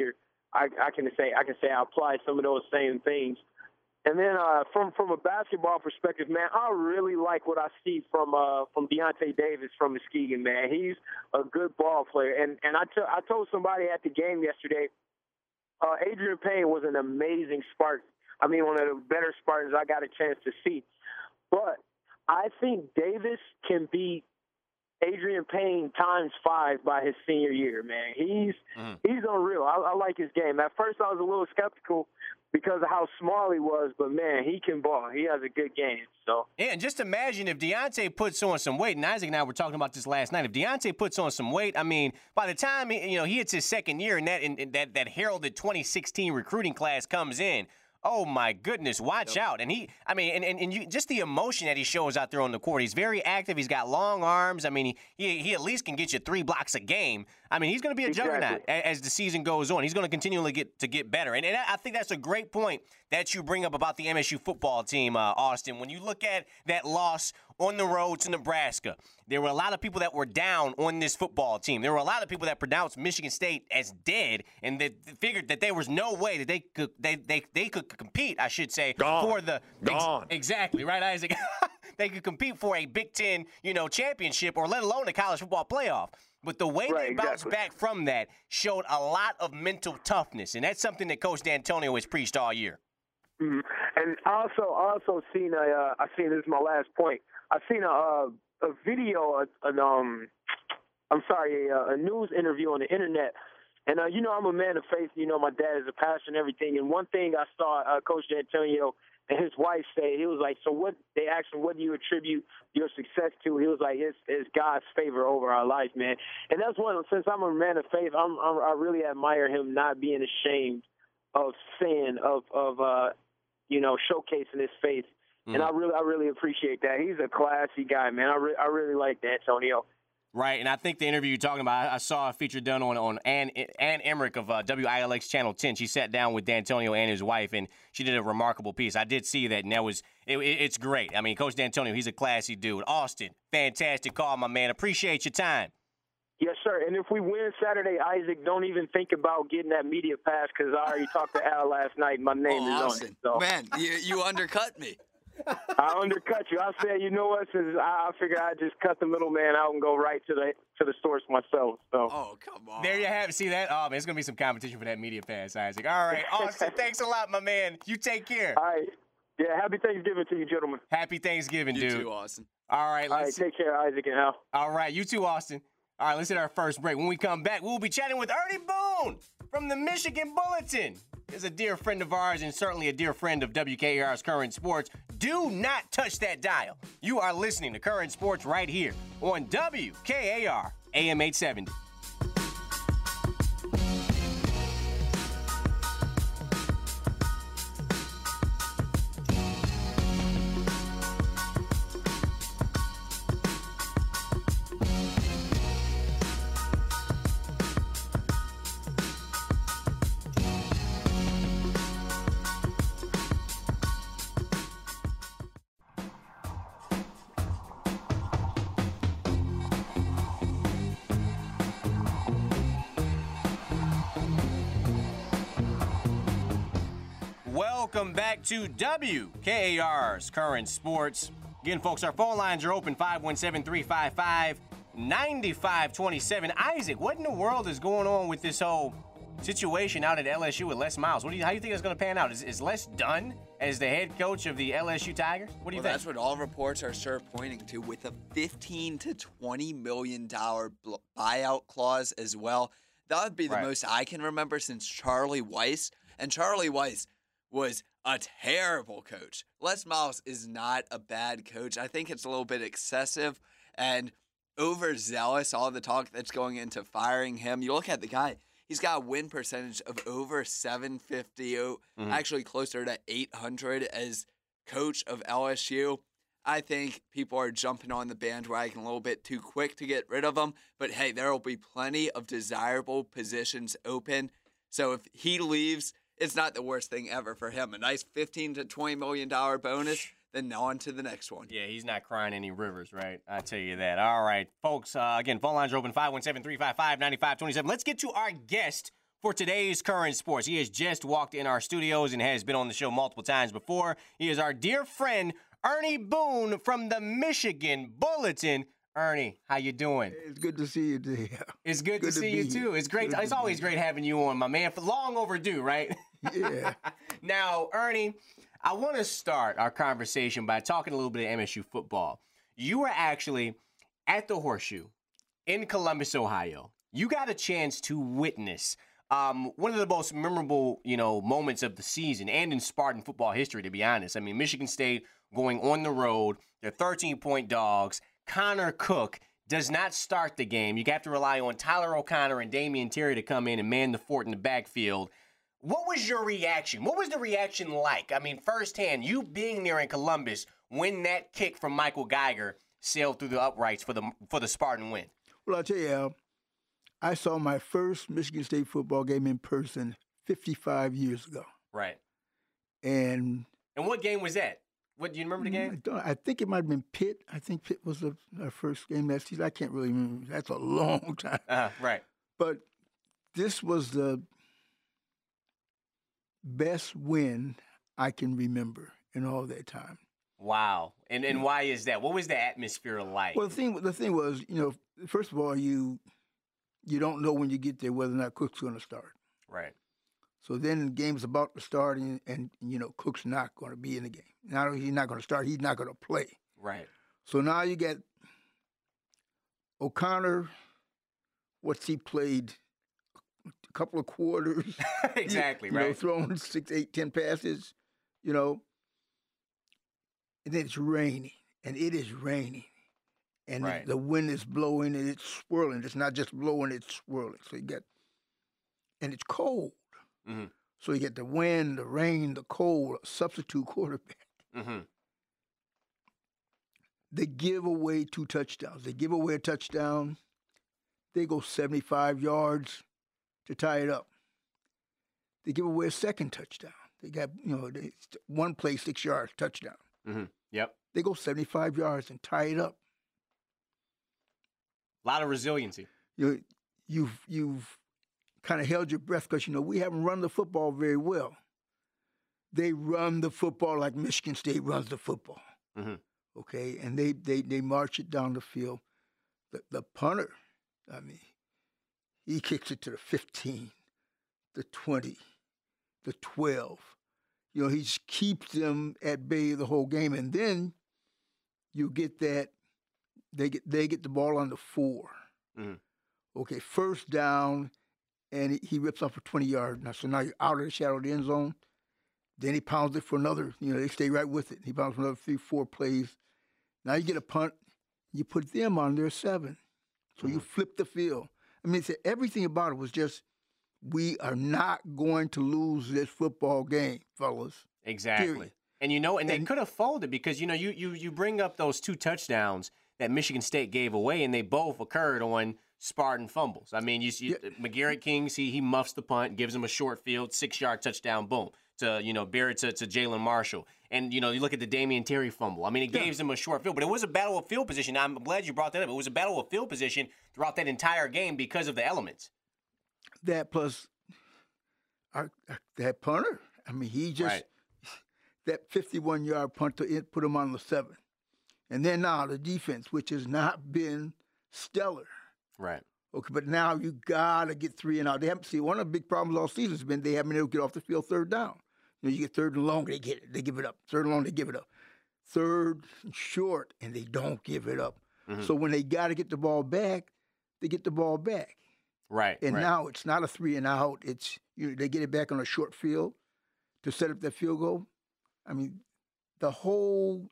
F: I, I can say I can say I applied some of those same things. And then uh, from from a basketball perspective, man, I really like what I see from uh, from Deontay Davis from Muskegon, man. He's a good ball player. And and I, t- I told somebody at the game yesterday, uh, Adrian Payne was an amazing Spartan. I mean, one of the better Spartans I got a chance to see. But I think Davis can beat Adrian Payne times five by his senior year, man. He's mm. he's unreal. I, I like his game. At first, I was a little skeptical because of how small he was, but, man, he can ball. He has a good game. So
B: yeah, and just imagine if Deontay puts on some weight, and Isaac and I were talking about this last night. If Deontay puts on some weight, I mean, by the time he, you know he hits his second year and that and that that heralded twenty sixteen recruiting class comes in, oh, my goodness, watch yep. out. And he, I mean, and, and, and you, just the emotion that he shows out there on the court. He's very active. He's got long arms. I mean, he he, he at least can get you three blocks a game. I mean, he's going to be a exactly. juggernaut as the season goes on. He's going to continually get to get better. And, and I think that's a great point that you bring up about the M S U football team, uh, Austin. When you look at that loss on the road to Nebraska, there were a lot of people that were down on this football team. There were a lot of people that pronounced Michigan State as dead and that figured that there was no way that they could they they, they could compete, I should say,
G: Gone.
B: for the
G: Gone.
B: Ex- exactly right, Isaac. They could compete for a Big Ten, you know, championship or let alone a college football playoff. But the way
F: right,
B: they bounced
F: exactly.
B: back from that showed a lot of mental toughness, and that's something that Coach D'Antonio has preached all year.
F: Mm-hmm. And also, also seen a, uh, I seen this is my last point. I seen a, uh, a video, an um, I'm sorry, a, a news interview on the internet, and uh, you know I'm a man of faith. You know my dad is a pastor and everything. And one thing I saw uh, Coach D'Antonio and his wife say, he was like, so what? They asked him, what do you attribute your success to? He was like, it's, it's God's favor over our life, man. And that's one. Since I'm a man of faith, I'm, I'm I really admire him not being ashamed of sin, of of uh, you know, showcasing his faith. Mm. And I really I really appreciate that. He's a classy guy, man. I re- I really like D'Antonio.
B: Right, and I think the interview you're talking about, I saw a feature done on, on Ann, Ann Emmerich of uh, W I L X Channel ten. She sat down with D'Antonio and his wife, and she did a remarkable piece. I did see that, and that was it, it, it's great. I mean, Coach D'Antonio, he's a classy dude. Austin, fantastic call, my man. Appreciate your time.
F: Yes, sir. And if we win Saturday, Isaac, don't even think about getting that media pass because I already talked to Al last night. My name
D: oh,
F: is
D: Austin.
F: on it. So.
D: Man, you, you undercut me.
F: I undercut you. I said, you know what? Since I, I figured I'd just cut the middleman out and go right to the to the source myself. So.
D: Oh, come on.
B: There you have it. See that? Oh, man, it's going to be some competition for that media pass, Isaac. All right, Austin, thanks a lot, my man. You take care.
F: All right. Yeah, happy Thanksgiving to you, gentlemen.
B: Happy Thanksgiving,
D: you
B: dude.
D: You too, Austin.
B: All right.
F: All right,
B: let's
F: take care, Isaac and Al.
B: All right, you too, Austin. All right, let's hit our first break. When we come back, we'll be chatting with Ernie Boone from the Michigan Bulletin. He's a dear friend of ours and certainly a dear friend of W K A R's Current Sports. Do not touch that dial. You are listening to Current Sports right here on W K A R A M eight seventy. Welcome back to W K A R's Current Sports. Again, folks, our phone lines are open, five one seven, three five five, nine five two seven. Isaac, what in the world is going on with this whole situation out at L S U with Les Miles? What do you, how do you think it's going to pan out? Is, is Les done as the head coach of the L S U Tigers? What do you
D: well,
B: think?
D: That's what all reports are sure pointing to, with a fifteen to twenty million dollars buyout clause as well. That would be the
B: right.
D: most I can remember since Charlie Weiss. And Charlie Weiss was a terrible coach. Les Miles is not a bad coach. I think it's a little bit excessive and overzealous, all the talk that's going into firing him. You look at the guy, he's got a win percentage of over seven fifty, mm-hmm. actually closer to eight hundred as coach of L S U. I think people are jumping on the bandwagon a little bit too quick to get rid of him. But, hey, there will be plenty of desirable positions open. So if he leaves, it's not the worst thing ever for him. A nice fifteen to twenty million dollars bonus, then on to the next one.
B: Yeah, he's not crying any rivers, right? I tell you that. All right, folks, uh, again, phone lines are open, five one seven, three five five, nine five two seven. Let's get to our guest for today's Current Sports. He has just walked in our studios and has been on the show multiple times before. He is our dear friend, Ernie Boone from the Michigan Bulletin. Ernie, how you doing?
G: It's good to see you today.
B: It's good,
G: good
B: to,
G: to
B: see you,
G: here.
B: too. It's great.
G: Good
B: It's always great having you on, my man. For long overdue, right?
G: Yeah.
B: Now, Ernie, I want to start our conversation by talking a little bit of M S U football. You were actually at the Horseshoe in Columbus, Ohio. You got a chance to witness um, one of the most memorable, you know, moments of the season and in Spartan football history, to be honest. I mean, Michigan State going on the road. They're thirteen-point dogs. Connor Cook does not start the game. You have to rely on Tyler O'Connor and Damian Terry to come in and man the fort in the backfield. What was your reaction? What was the reaction like? I mean, firsthand, you being there in Columbus when that kick from Michael Geiger sailed through the uprights for the for the Spartan win.
G: Well, I'll tell you, Al, I saw my first Michigan State football game in person fifty-five years ago.
B: Right.
G: And
B: and what game was that? What do you remember the game?
G: I, don't, I think it might have been Pitt. I think Pitt was the, our first game that season. I can't really remember. That's a long time.
B: Uh, right.
G: But this was the best win I can remember in all that time.
B: Wow. And and why is that? What was the atmosphere like?
G: Well, the thing the thing was, you know, first of all, you you don't know when you get there whether or not Cook's going to start.
B: Right.
G: So then the game's about to start, and, and you know, Cook's not going to be in the game. Not only he's not going to start, he's not going to play.
B: Right.
G: So now you get O'Connor, what's he played? A couple of quarters.
B: Exactly,
G: you, you
B: right.
G: know, throwing six, eight, ten passes, you know. And then it's raining, and it is raining. And
B: right.
G: the, the wind is blowing, and it's swirling. It's not just blowing, it's swirling. So you get, and it's cold.
B: Mm-hmm.
G: So you get the wind, the rain, the cold, substitute quarterback.
B: Mm-hmm.
G: They give away two touchdowns. They give away a touchdown. They go seventy-five yards to tie it up. They give away a second touchdown. They got, you know, they, one play, six yards, touchdown.
B: Mm-hmm. Yep.
G: They go seventy-five yards and tie it up.
B: A lot of resiliency.
G: You, you've, you've kind of held your breath because, you know, we haven't run the football very well. They run the football like Michigan State runs the football.
B: Mm-hmm.
G: Okay, and they, they, they march it down the field. The, the punter, I mean, he kicks it to the fifteen, the twenty, the twelve. You know, he just keeps them at bay the whole game. And then you get that, they get they get the ball on the four.
B: Mm-hmm.
G: Okay, first down, and he, he rips off a twenty-yard. Now, so now you're out of the shadow of the end zone. Then he pounds it for another, you know, they stay right with it. He pounds for another three, four plays. Now you get a punt, you put them on their seven. So mm-hmm. you flip the field. I mean, it's, everything about it was just, we are not going to lose this football game, fellas.
B: Exactly.
G: Period.
B: And you know, and, and they could
G: have
B: folded because, you know, you, you, you bring up those two touchdowns that Michigan State gave away, and they both occurred on Spartan fumbles. I mean, you see yeah. McGarrett Kings, he, he muffs the punt, gives him a short field, six-yard touchdown, boom. To, you know, Barrett to, to Jalen Marshall. And, you know, you look at the Damian Terry fumble. I mean, it
G: yeah.
B: gives him a short field, but it was a battle of field position. I'm glad you brought that up. It was a battle of field position throughout that entire game because of the elements.
G: That plus our, that punter. I mean, he just,
B: right.
G: that fifty-one-yard punt, it put him on the seven. And then now the defense, which has not been stellar.
B: Right.
G: Okay, but now you got to get three and out. They haven't, see, one of the big problems all season has been they haven't been able to get off the field third down. You know, you get third and long, they get it. They give it up. Third and long, they give it up. Third and short, and they don't give it up. Mm-hmm. So when they got to get the ball back, they get the ball back.
B: Right.
G: And
B: right.
G: now it's not a three and out. It's you know, they get it back on a short field to set up that field goal. I mean, the whole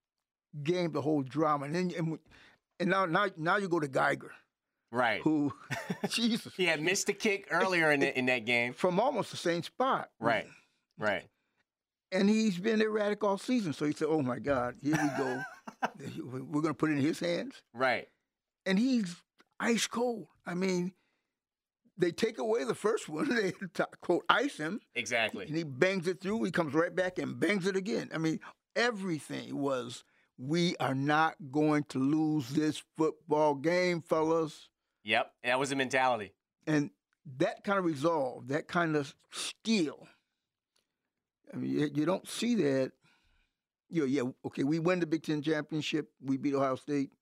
G: game, the whole drama, and then and, and now now now you go to Geiger.
B: Right.
G: Who, Jesus.
B: He had missed a kick earlier in the, in that game.
G: From almost the same spot.
B: Right. Right.
G: And he's been erratic all season. So he said, oh, my God, here we go. We're going to put it in his hands.
B: Right.
G: And he's ice cold. I mean, they take away the first one. They, quote, ice him.
B: Exactly.
G: And he bangs it through. He comes right back and bangs it again. I mean, everything was, we are not going to lose this football game, fellas.
B: Yep, that was the mentality.
G: And that kind of resolve, that kind of steel. I mean, you, you don't see that. You know, yeah, okay, we win the Big Ten championship. We beat Ohio State.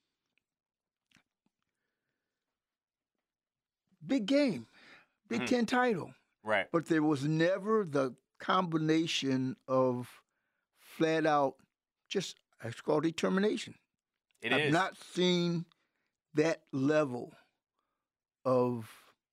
G: Big game, Big mm-hmm. Ten title.
B: Right.
G: But there was never the combination of flat out, just, it's called determination.
B: It
G: I've
B: is.
G: not seen that level of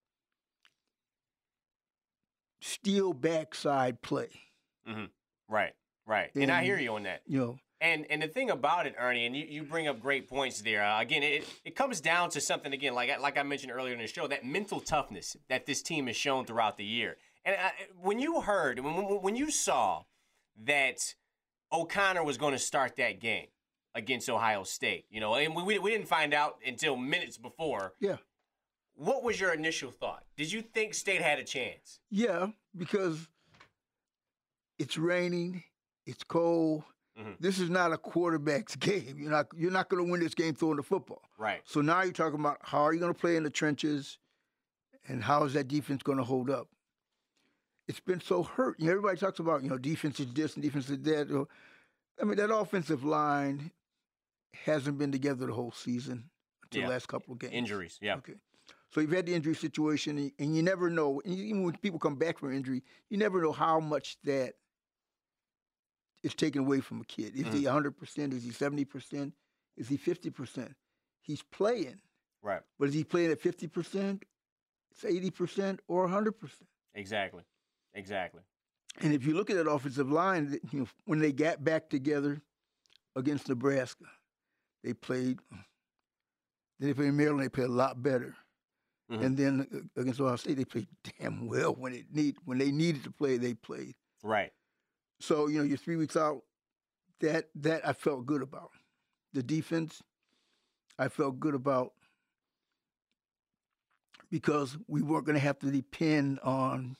G: steel backside play.
B: Mm-hmm. Right, right. And, and I hear you on that.
G: You know,
B: And and the thing about it, Ernie, and you, you bring up great points there. Uh, again, it, it comes down to something, again, like, I- like I mentioned earlier in the show, that mental toughness that this team has shown throughout the year. And I, when you heard, when, when you saw that O'Connor was going to start that game against Ohio State, you know, and we, we didn't find out until minutes before.
G: Yeah.
B: What was your initial thought? Did you think State had a chance?
G: Yeah, because it's raining, it's cold. Mm-hmm. This is not a quarterback's game. You're not you're not going to win this game throwing the football.
B: Right.
G: So now you're talking about how are you going to play in the trenches, and how is that defense going to hold up? It's been so hurt. You know, everybody talks about, you know, defense is this and defense is that. I mean, that offensive line hasn't been together the whole season until
B: yeah.
G: the last couple of games.
B: Injuries, yeah.
G: Okay. So you've had the injury situation, and you never know. And even when people come back from injury, you never know how much that is taken away from a kid. Is mm-hmm. he one hundred percent? Is he seventy percent? Is he fifty percent? He's playing.
B: Right.
G: But is he playing at fifty percent? It's eighty percent or one hundred percent.
B: Exactly. Exactly.
G: And if you look at that offensive line, you know, when they got back together against Nebraska, they played. Then they played Maryland. They played a lot better. Mm-hmm. And then against Ohio State, they played damn well when it need when they needed to play. They played.
B: Right.
G: So you know, you're three weeks out. That that I felt good about. The defense, I felt good about because we weren't going to have to depend on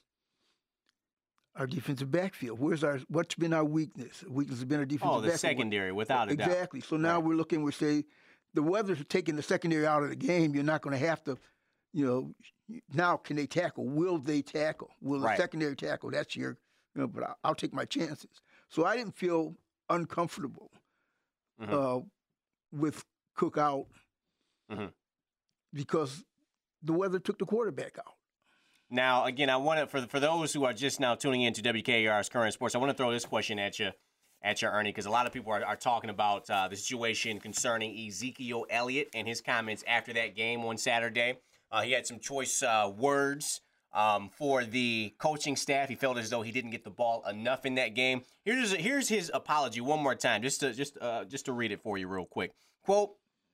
G: our defensive backfield. Where's our? What's been our weakness? Weakness has been our defensive
B: backfield. Oh, the
G: backfield.
B: secondary, without a
G: exactly.
B: doubt.
G: Exactly. So now
B: right.
G: we're looking. We're saying the weather's taking the secondary out of the game. You're not going to have to, you know. Now, can they tackle? Will they tackle? Will the
B: right.
G: secondary tackle? That's your, you know. But I'll, I'll take my chances. So I didn't feel uncomfortable mm-hmm. uh, with Cook out
B: mm-hmm.
G: because the weather took the quarterback out.
B: Now, again, I want to for for those who are just now tuning in to W K A R's Current Sports, I want to throw this question at you, at you, Ernie, because a lot of people are, are talking about uh, the situation concerning Ezekiel Elliott and his comments after that game on Saturday. Uh, he had some choice uh, words um, for the coaching staff. He felt as though he didn't get the ball enough in that game. Here's here's his apology one more time, just to just uh, just to read it for you real quick. Quote: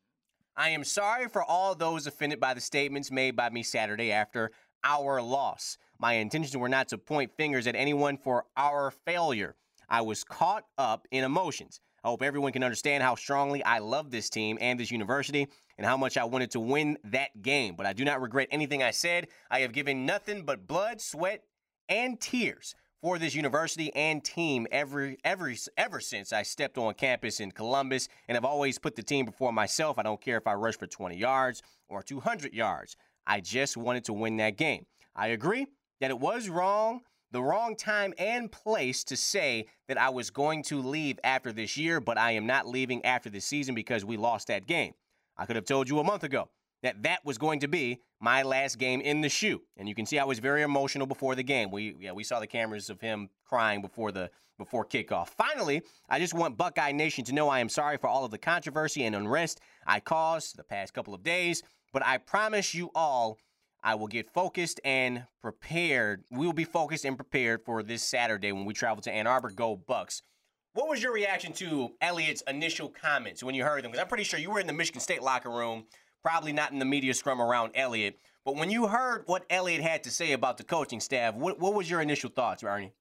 B: "I am sorry for all those offended by the statements made by me Saturday after our loss. My intentions were not to point fingers at anyone for our failure. I was caught up in emotions. I hope everyone can understand how strongly I love this team and this university and how much I wanted to win that game. But I do not regret anything I said. I have given nothing but blood, sweat, and tears for this university and team every, every, ever since I stepped on campus in Columbus, and I've always put the team before myself. I don't care if I rush for twenty yards or two hundred yards. I just wanted to win that game. I agree that it was wrong, the wrong time and place to say that I was going to leave after this year, but I am not leaving after this season because we lost that game. I could have told you a month ago that that was going to be my last game in the shoe. And you can see I was very emotional before the game. We yeah, we saw the cameras of him crying before the before kickoff. Finally, I just want Buckeye Nation to know I am sorry for all of the controversy and unrest I caused the past couple of days. But I promise you all, I will get focused and prepared. We will be focused and prepared for this Saturday when we travel to Ann Arbor. Go Bucks. What was your reaction to Elliott's initial comments when you heard them? Because I'm pretty sure you were in the Michigan State locker room, probably not in the media scrum around Elliott. But when you heard what Elliott had to say about the coaching staff, what, what was your initial thoughts, Ernie?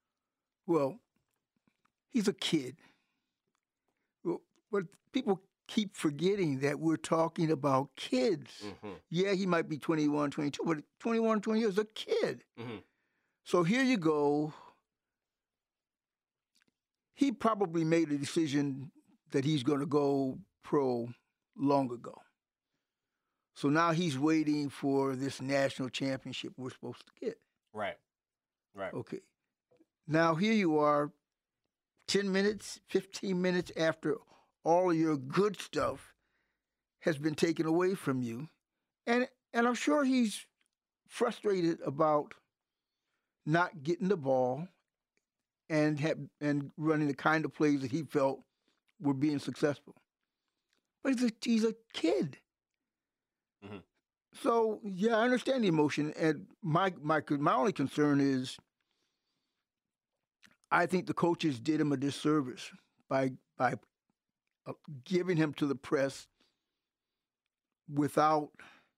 G: Well, he's a kid. Well, but people keep forgetting that we're talking about kids. Mm-hmm. Yeah, he might be twenty-one, twenty-two, but twenty-one, twenty years, a kid. Mm-hmm. So here you go. He probably made a decision that he's going to go pro long ago. So now he's waiting for this national championship we're supposed to get.
B: Right. Right.
G: Okay. Now here you are, ten minutes, fifteen minutes after all of your good stuff has been taken away from you. And and I'm sure he's frustrated about not getting the ball and have, and running the kind of plays that he felt were being successful. But he's a, he's a kid. Mm-hmm. So, yeah, I understand the emotion. And my, my, my only concern is I think the coaches did him a disservice by, by uh, giving him to the press without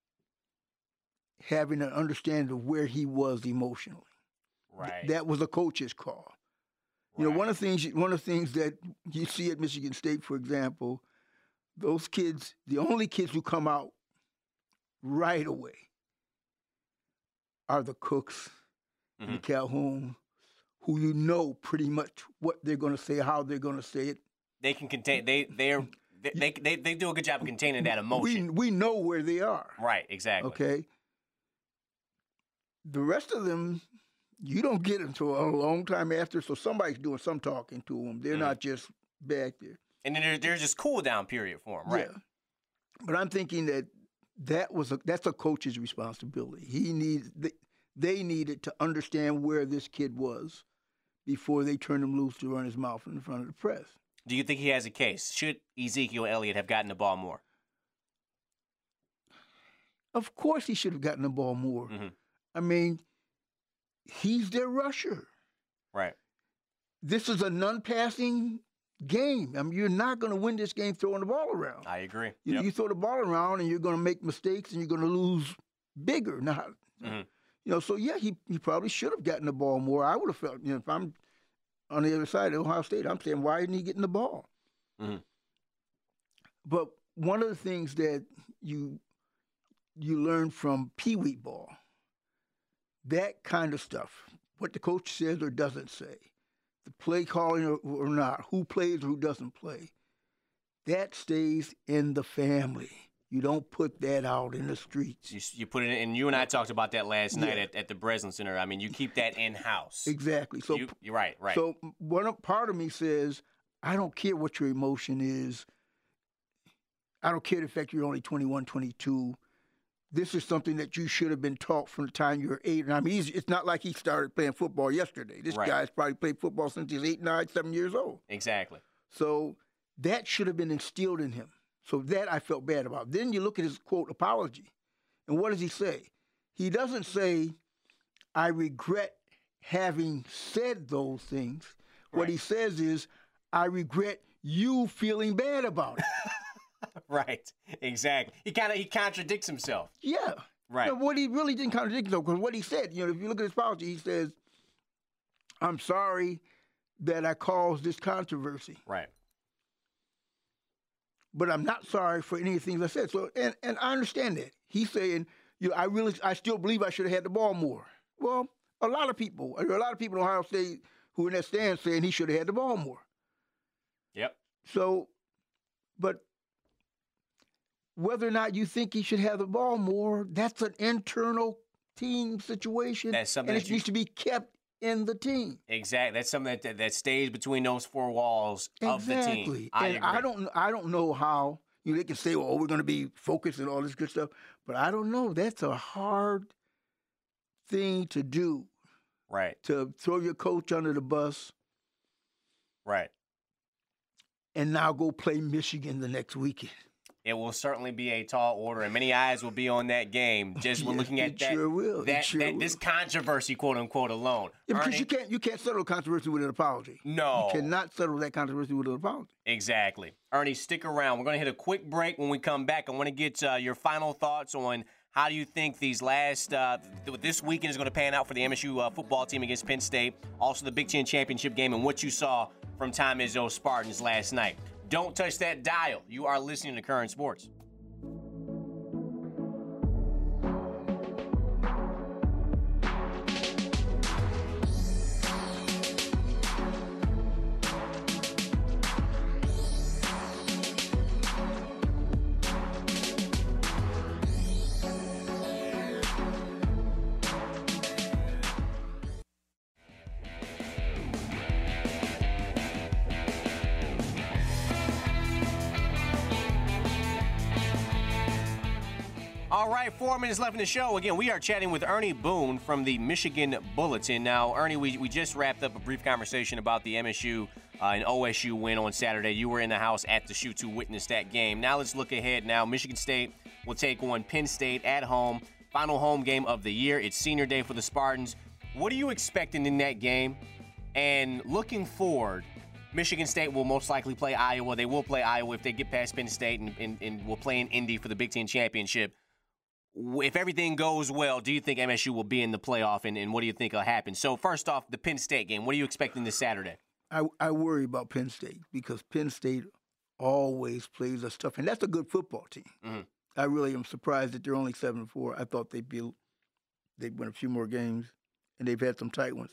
G: having an understanding of where he was emotionally.
B: Right.
G: Th- that was a coach's call. Right. You know, one of the things one of the things that you see at Michigan State, for example, those kids, the only kids who come out right away are the Cooks mm-hmm. and the Calhoun, who you know pretty much what they're going to say, how they're going to say it.
B: They can contain. They they're they, they they do a good job of containing that emotion.
G: We we know where they are.
B: Right. Exactly.
G: Okay. The rest of them, you don't get until a long time after, so somebody's doing some talking to them. They're mm. not just back there.
B: And then there, there's this cool down period for them, right?
G: Yeah. But I'm thinking that that was a, that's a coach's responsibility. He needs they needed to understand where this kid was before they turned him loose to run his mouth in front of the press.
B: Do you think he has a case? Should Ezekiel Elliott have gotten the ball more?
G: Of course he should have gotten the ball more. Mm-hmm. I mean, he's their rusher.
B: Right.
G: This is a non-passing game. I mean, you're not going to win this game throwing the ball around.
B: I agree.
G: You, yep. you throw the ball around and you're going to make mistakes and you're going to lose bigger. Now, mm-hmm. you know, so yeah, he, he probably should have gotten the ball more. I would have felt, you know, if I'm on the other side of Ohio State, I'm saying, why isn't he getting the ball? Mm-hmm. But one of the things that you you learn from Pee Wee ball, that kind of stuff, what the coach says or doesn't say, the play calling or, or not, who plays or who doesn't play, that stays in the family. You don't put that out in the streets.
B: You, you put it in, and you and I talked about that last yeah. night at, at the Breslin Center. I mean, you keep that in-house.
G: Exactly. So
B: you, you're right, right.
G: So one part of me says, I don't care what your emotion is. I don't care the fact you're only twenty-one, twenty-two. This is something that you should have been taught from the time you were eight. And I mean, he's, it's not like he started playing football yesterday. This right. guy's probably played football since he's eight, nine, seven years old.
B: Exactly.
G: So that should have been instilled in him. So that I felt bad about. Then you look at his, quote, apology. And what does he say? He doesn't say, I regret having said those things. Right. What he says is, I regret you feeling bad about it.
B: Right, exactly. He kind of he contradicts himself.
G: Yeah,
B: right.
G: You know, what he really didn't contradict himself, because what he said, you know, if you look at his apology, he says, "I'm sorry that I caused this controversy."
B: Right.
G: But I'm not sorry for any of the things I said. So, and and I understand that he's saying, you know, I really, I still believe I should have had the ball more. Well, a lot of people, a lot of people in Ohio State who are in that stand saying he should have had the ball more.
B: Yep.
G: So, but. Whether or not you think he should have the ball more, that's an internal team situation,
B: that's something
G: and
B: that
G: it
B: you,
G: needs to be kept in the team.
B: Exactly, that's something that that stays between those four walls of
G: exactly.
B: the team.
G: I and agree. I don't, I don't know how you know, they can say, "Well, we're going to be focused and all this good stuff," but I don't know. That's a hard thing to do.
B: Right.
G: To throw your coach under the bus.
B: Right.
G: And now go play Michigan the next weekend.
B: It will certainly be a tall order, and many eyes will be on that game. Just when
G: yes,
B: looking at
G: it
B: that,
G: sure will.
B: that,
G: it sure
B: that
G: will.
B: this controversy, quote unquote, alone.
G: Yeah, because
B: Ernie,
G: you can't you can't settle controversy with an apology.
B: No,
G: you cannot settle that controversy with an apology.
B: Exactly. Ernie, stick around. We're going to hit a quick break. When we come back, I want to get uh, your final thoughts on how do you think these last uh, th- this weekend is going to pan out for the M S U uh, football team against Penn State. Also, the Big Ten championship game and what you saw from Tom Izzo's Spartans last night. Don't touch that dial. You are listening to Current Sports. All right, four minutes left in the show. Again, we are chatting with Ernie Boone from the Michigan Bulletin. Now, Ernie, we, we just wrapped up a brief conversation about the M S U uh, and O S U win on Saturday. You were in the house at the shoe to witness that game. Now let's look ahead. Now, Michigan State will take on Penn State at home. Final home game of the year. It's senior day for the Spartans. What are you expecting in that game? And looking forward, Michigan State will most likely play Iowa. They will play Iowa if they get past Penn State and, and, and will play in Indy for the Big Ten Championship. If everything goes well, do you think M S U will be in the playoff, and, and what do you think will happen? So first off, the Penn State game. What are you expecting this Saturday?
G: I, I worry about Penn State because Penn State always plays us tough, and that's a good football team. Mm-hmm. I really am surprised that they're only seven and four. I thought they'd be, they'd win a few more games, and they've had some tight ones.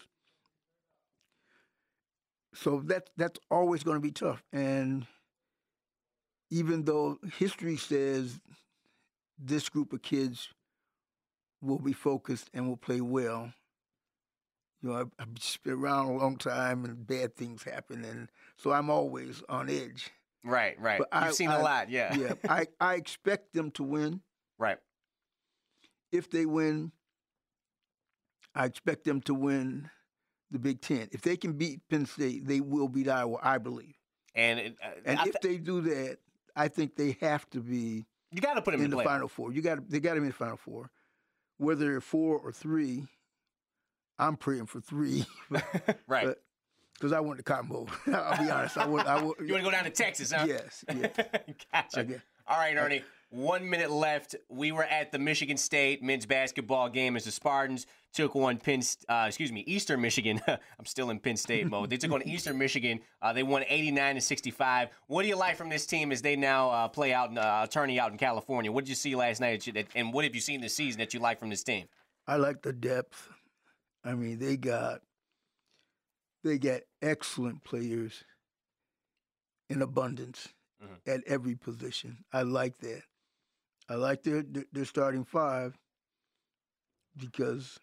G: So that that's always going to be tough. And even though history says this group of kids will be focused and will play well, you know, I've, I've just been around a long time and bad things happen, and so I'm always on edge.
B: Right, right.
G: But
B: You've
G: I,
B: seen
G: I,
B: a lot, yeah.
G: Yeah, I, I expect them to win.
B: Right.
G: If they win, I expect them to win the Big Ten. If they can beat Penn State, they will beat Iowa, I believe.
B: And it, uh,
G: and
B: I
G: if
B: th-
G: they do that, I think they have to be
B: you got to put them in,
G: in the
B: play.
G: Final Four. You got they got to be in the Final Four. Whether they're four or three, I'm praying for three.
B: Right.
G: Because I want the Cotton Bowl. I'll be honest. I would, I would,
B: you want to go down to Texas, huh?
G: Yes. yes.
B: Gotcha.
G: Okay.
B: All right, Ernie. One minute left. We were at the Michigan State men's basketball game as the Spartans took on Penn, uh, excuse me, Eastern Michigan. I'm still in Penn State mode. They took on Eastern Michigan. Uh, they won eighty-nine to sixty-five. What do you like from this team as they now uh, play out, in, uh, tourney out in California? What did you see last night, that you, and what have you seen this season that you like from this team?
G: I like the depth. I mean, they got they got excellent players in abundance mm-hmm. at every position. I like that. I like their their starting five because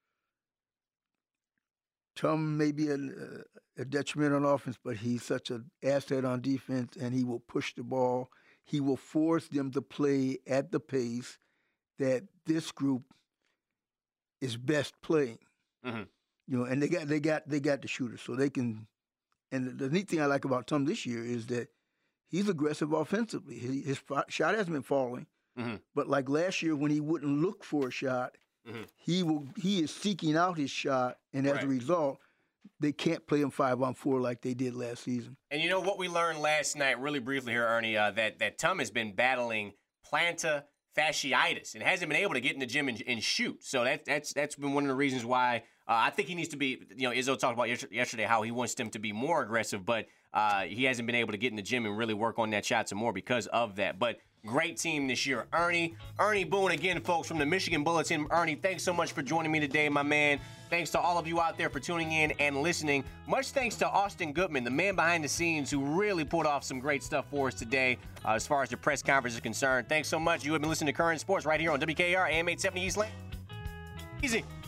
G: Tom may be a, a detriment on offense, but he's such an asset on defense, and he will push the ball. He will force them to play at the pace that this group is best playing. Mm-hmm. You know, and they got they got they got the shooters, so they can. And the, the neat thing I like about Tom this year is that he's aggressive offensively. His, his shot hasn't been falling. Mm-hmm. But like last year, when he wouldn't look for a shot, mm-hmm. he will he is seeking out his shot, and as right. a result, they can't play him five on four like they did last season.
B: And you know what we learned last night, really briefly here, Ernie, uh, that that Tom has been battling plantar fasciitis and hasn't been able to get in the gym and, and shoot. So that that's that's been one of the reasons why uh, I think he needs to be. You know, Izzo talked about yesterday how he wants them to be more aggressive, but uh, he hasn't been able to get in the gym and really work on that shot some more because of that. But great team this year. Ernie, Ernie Boone again, folks, from the Michigan Bulletin. Ernie, thanks so much for joining me today, my man. Thanks to all of you out there for tuning in and listening. Much thanks to Austin Goodman, the man behind the scenes who really pulled off some great stuff for us today uh, as far as the press conference is concerned. Thanks so much. You have been listening to Current Sports right here on W K R A M eight seventy East Lane. Easy.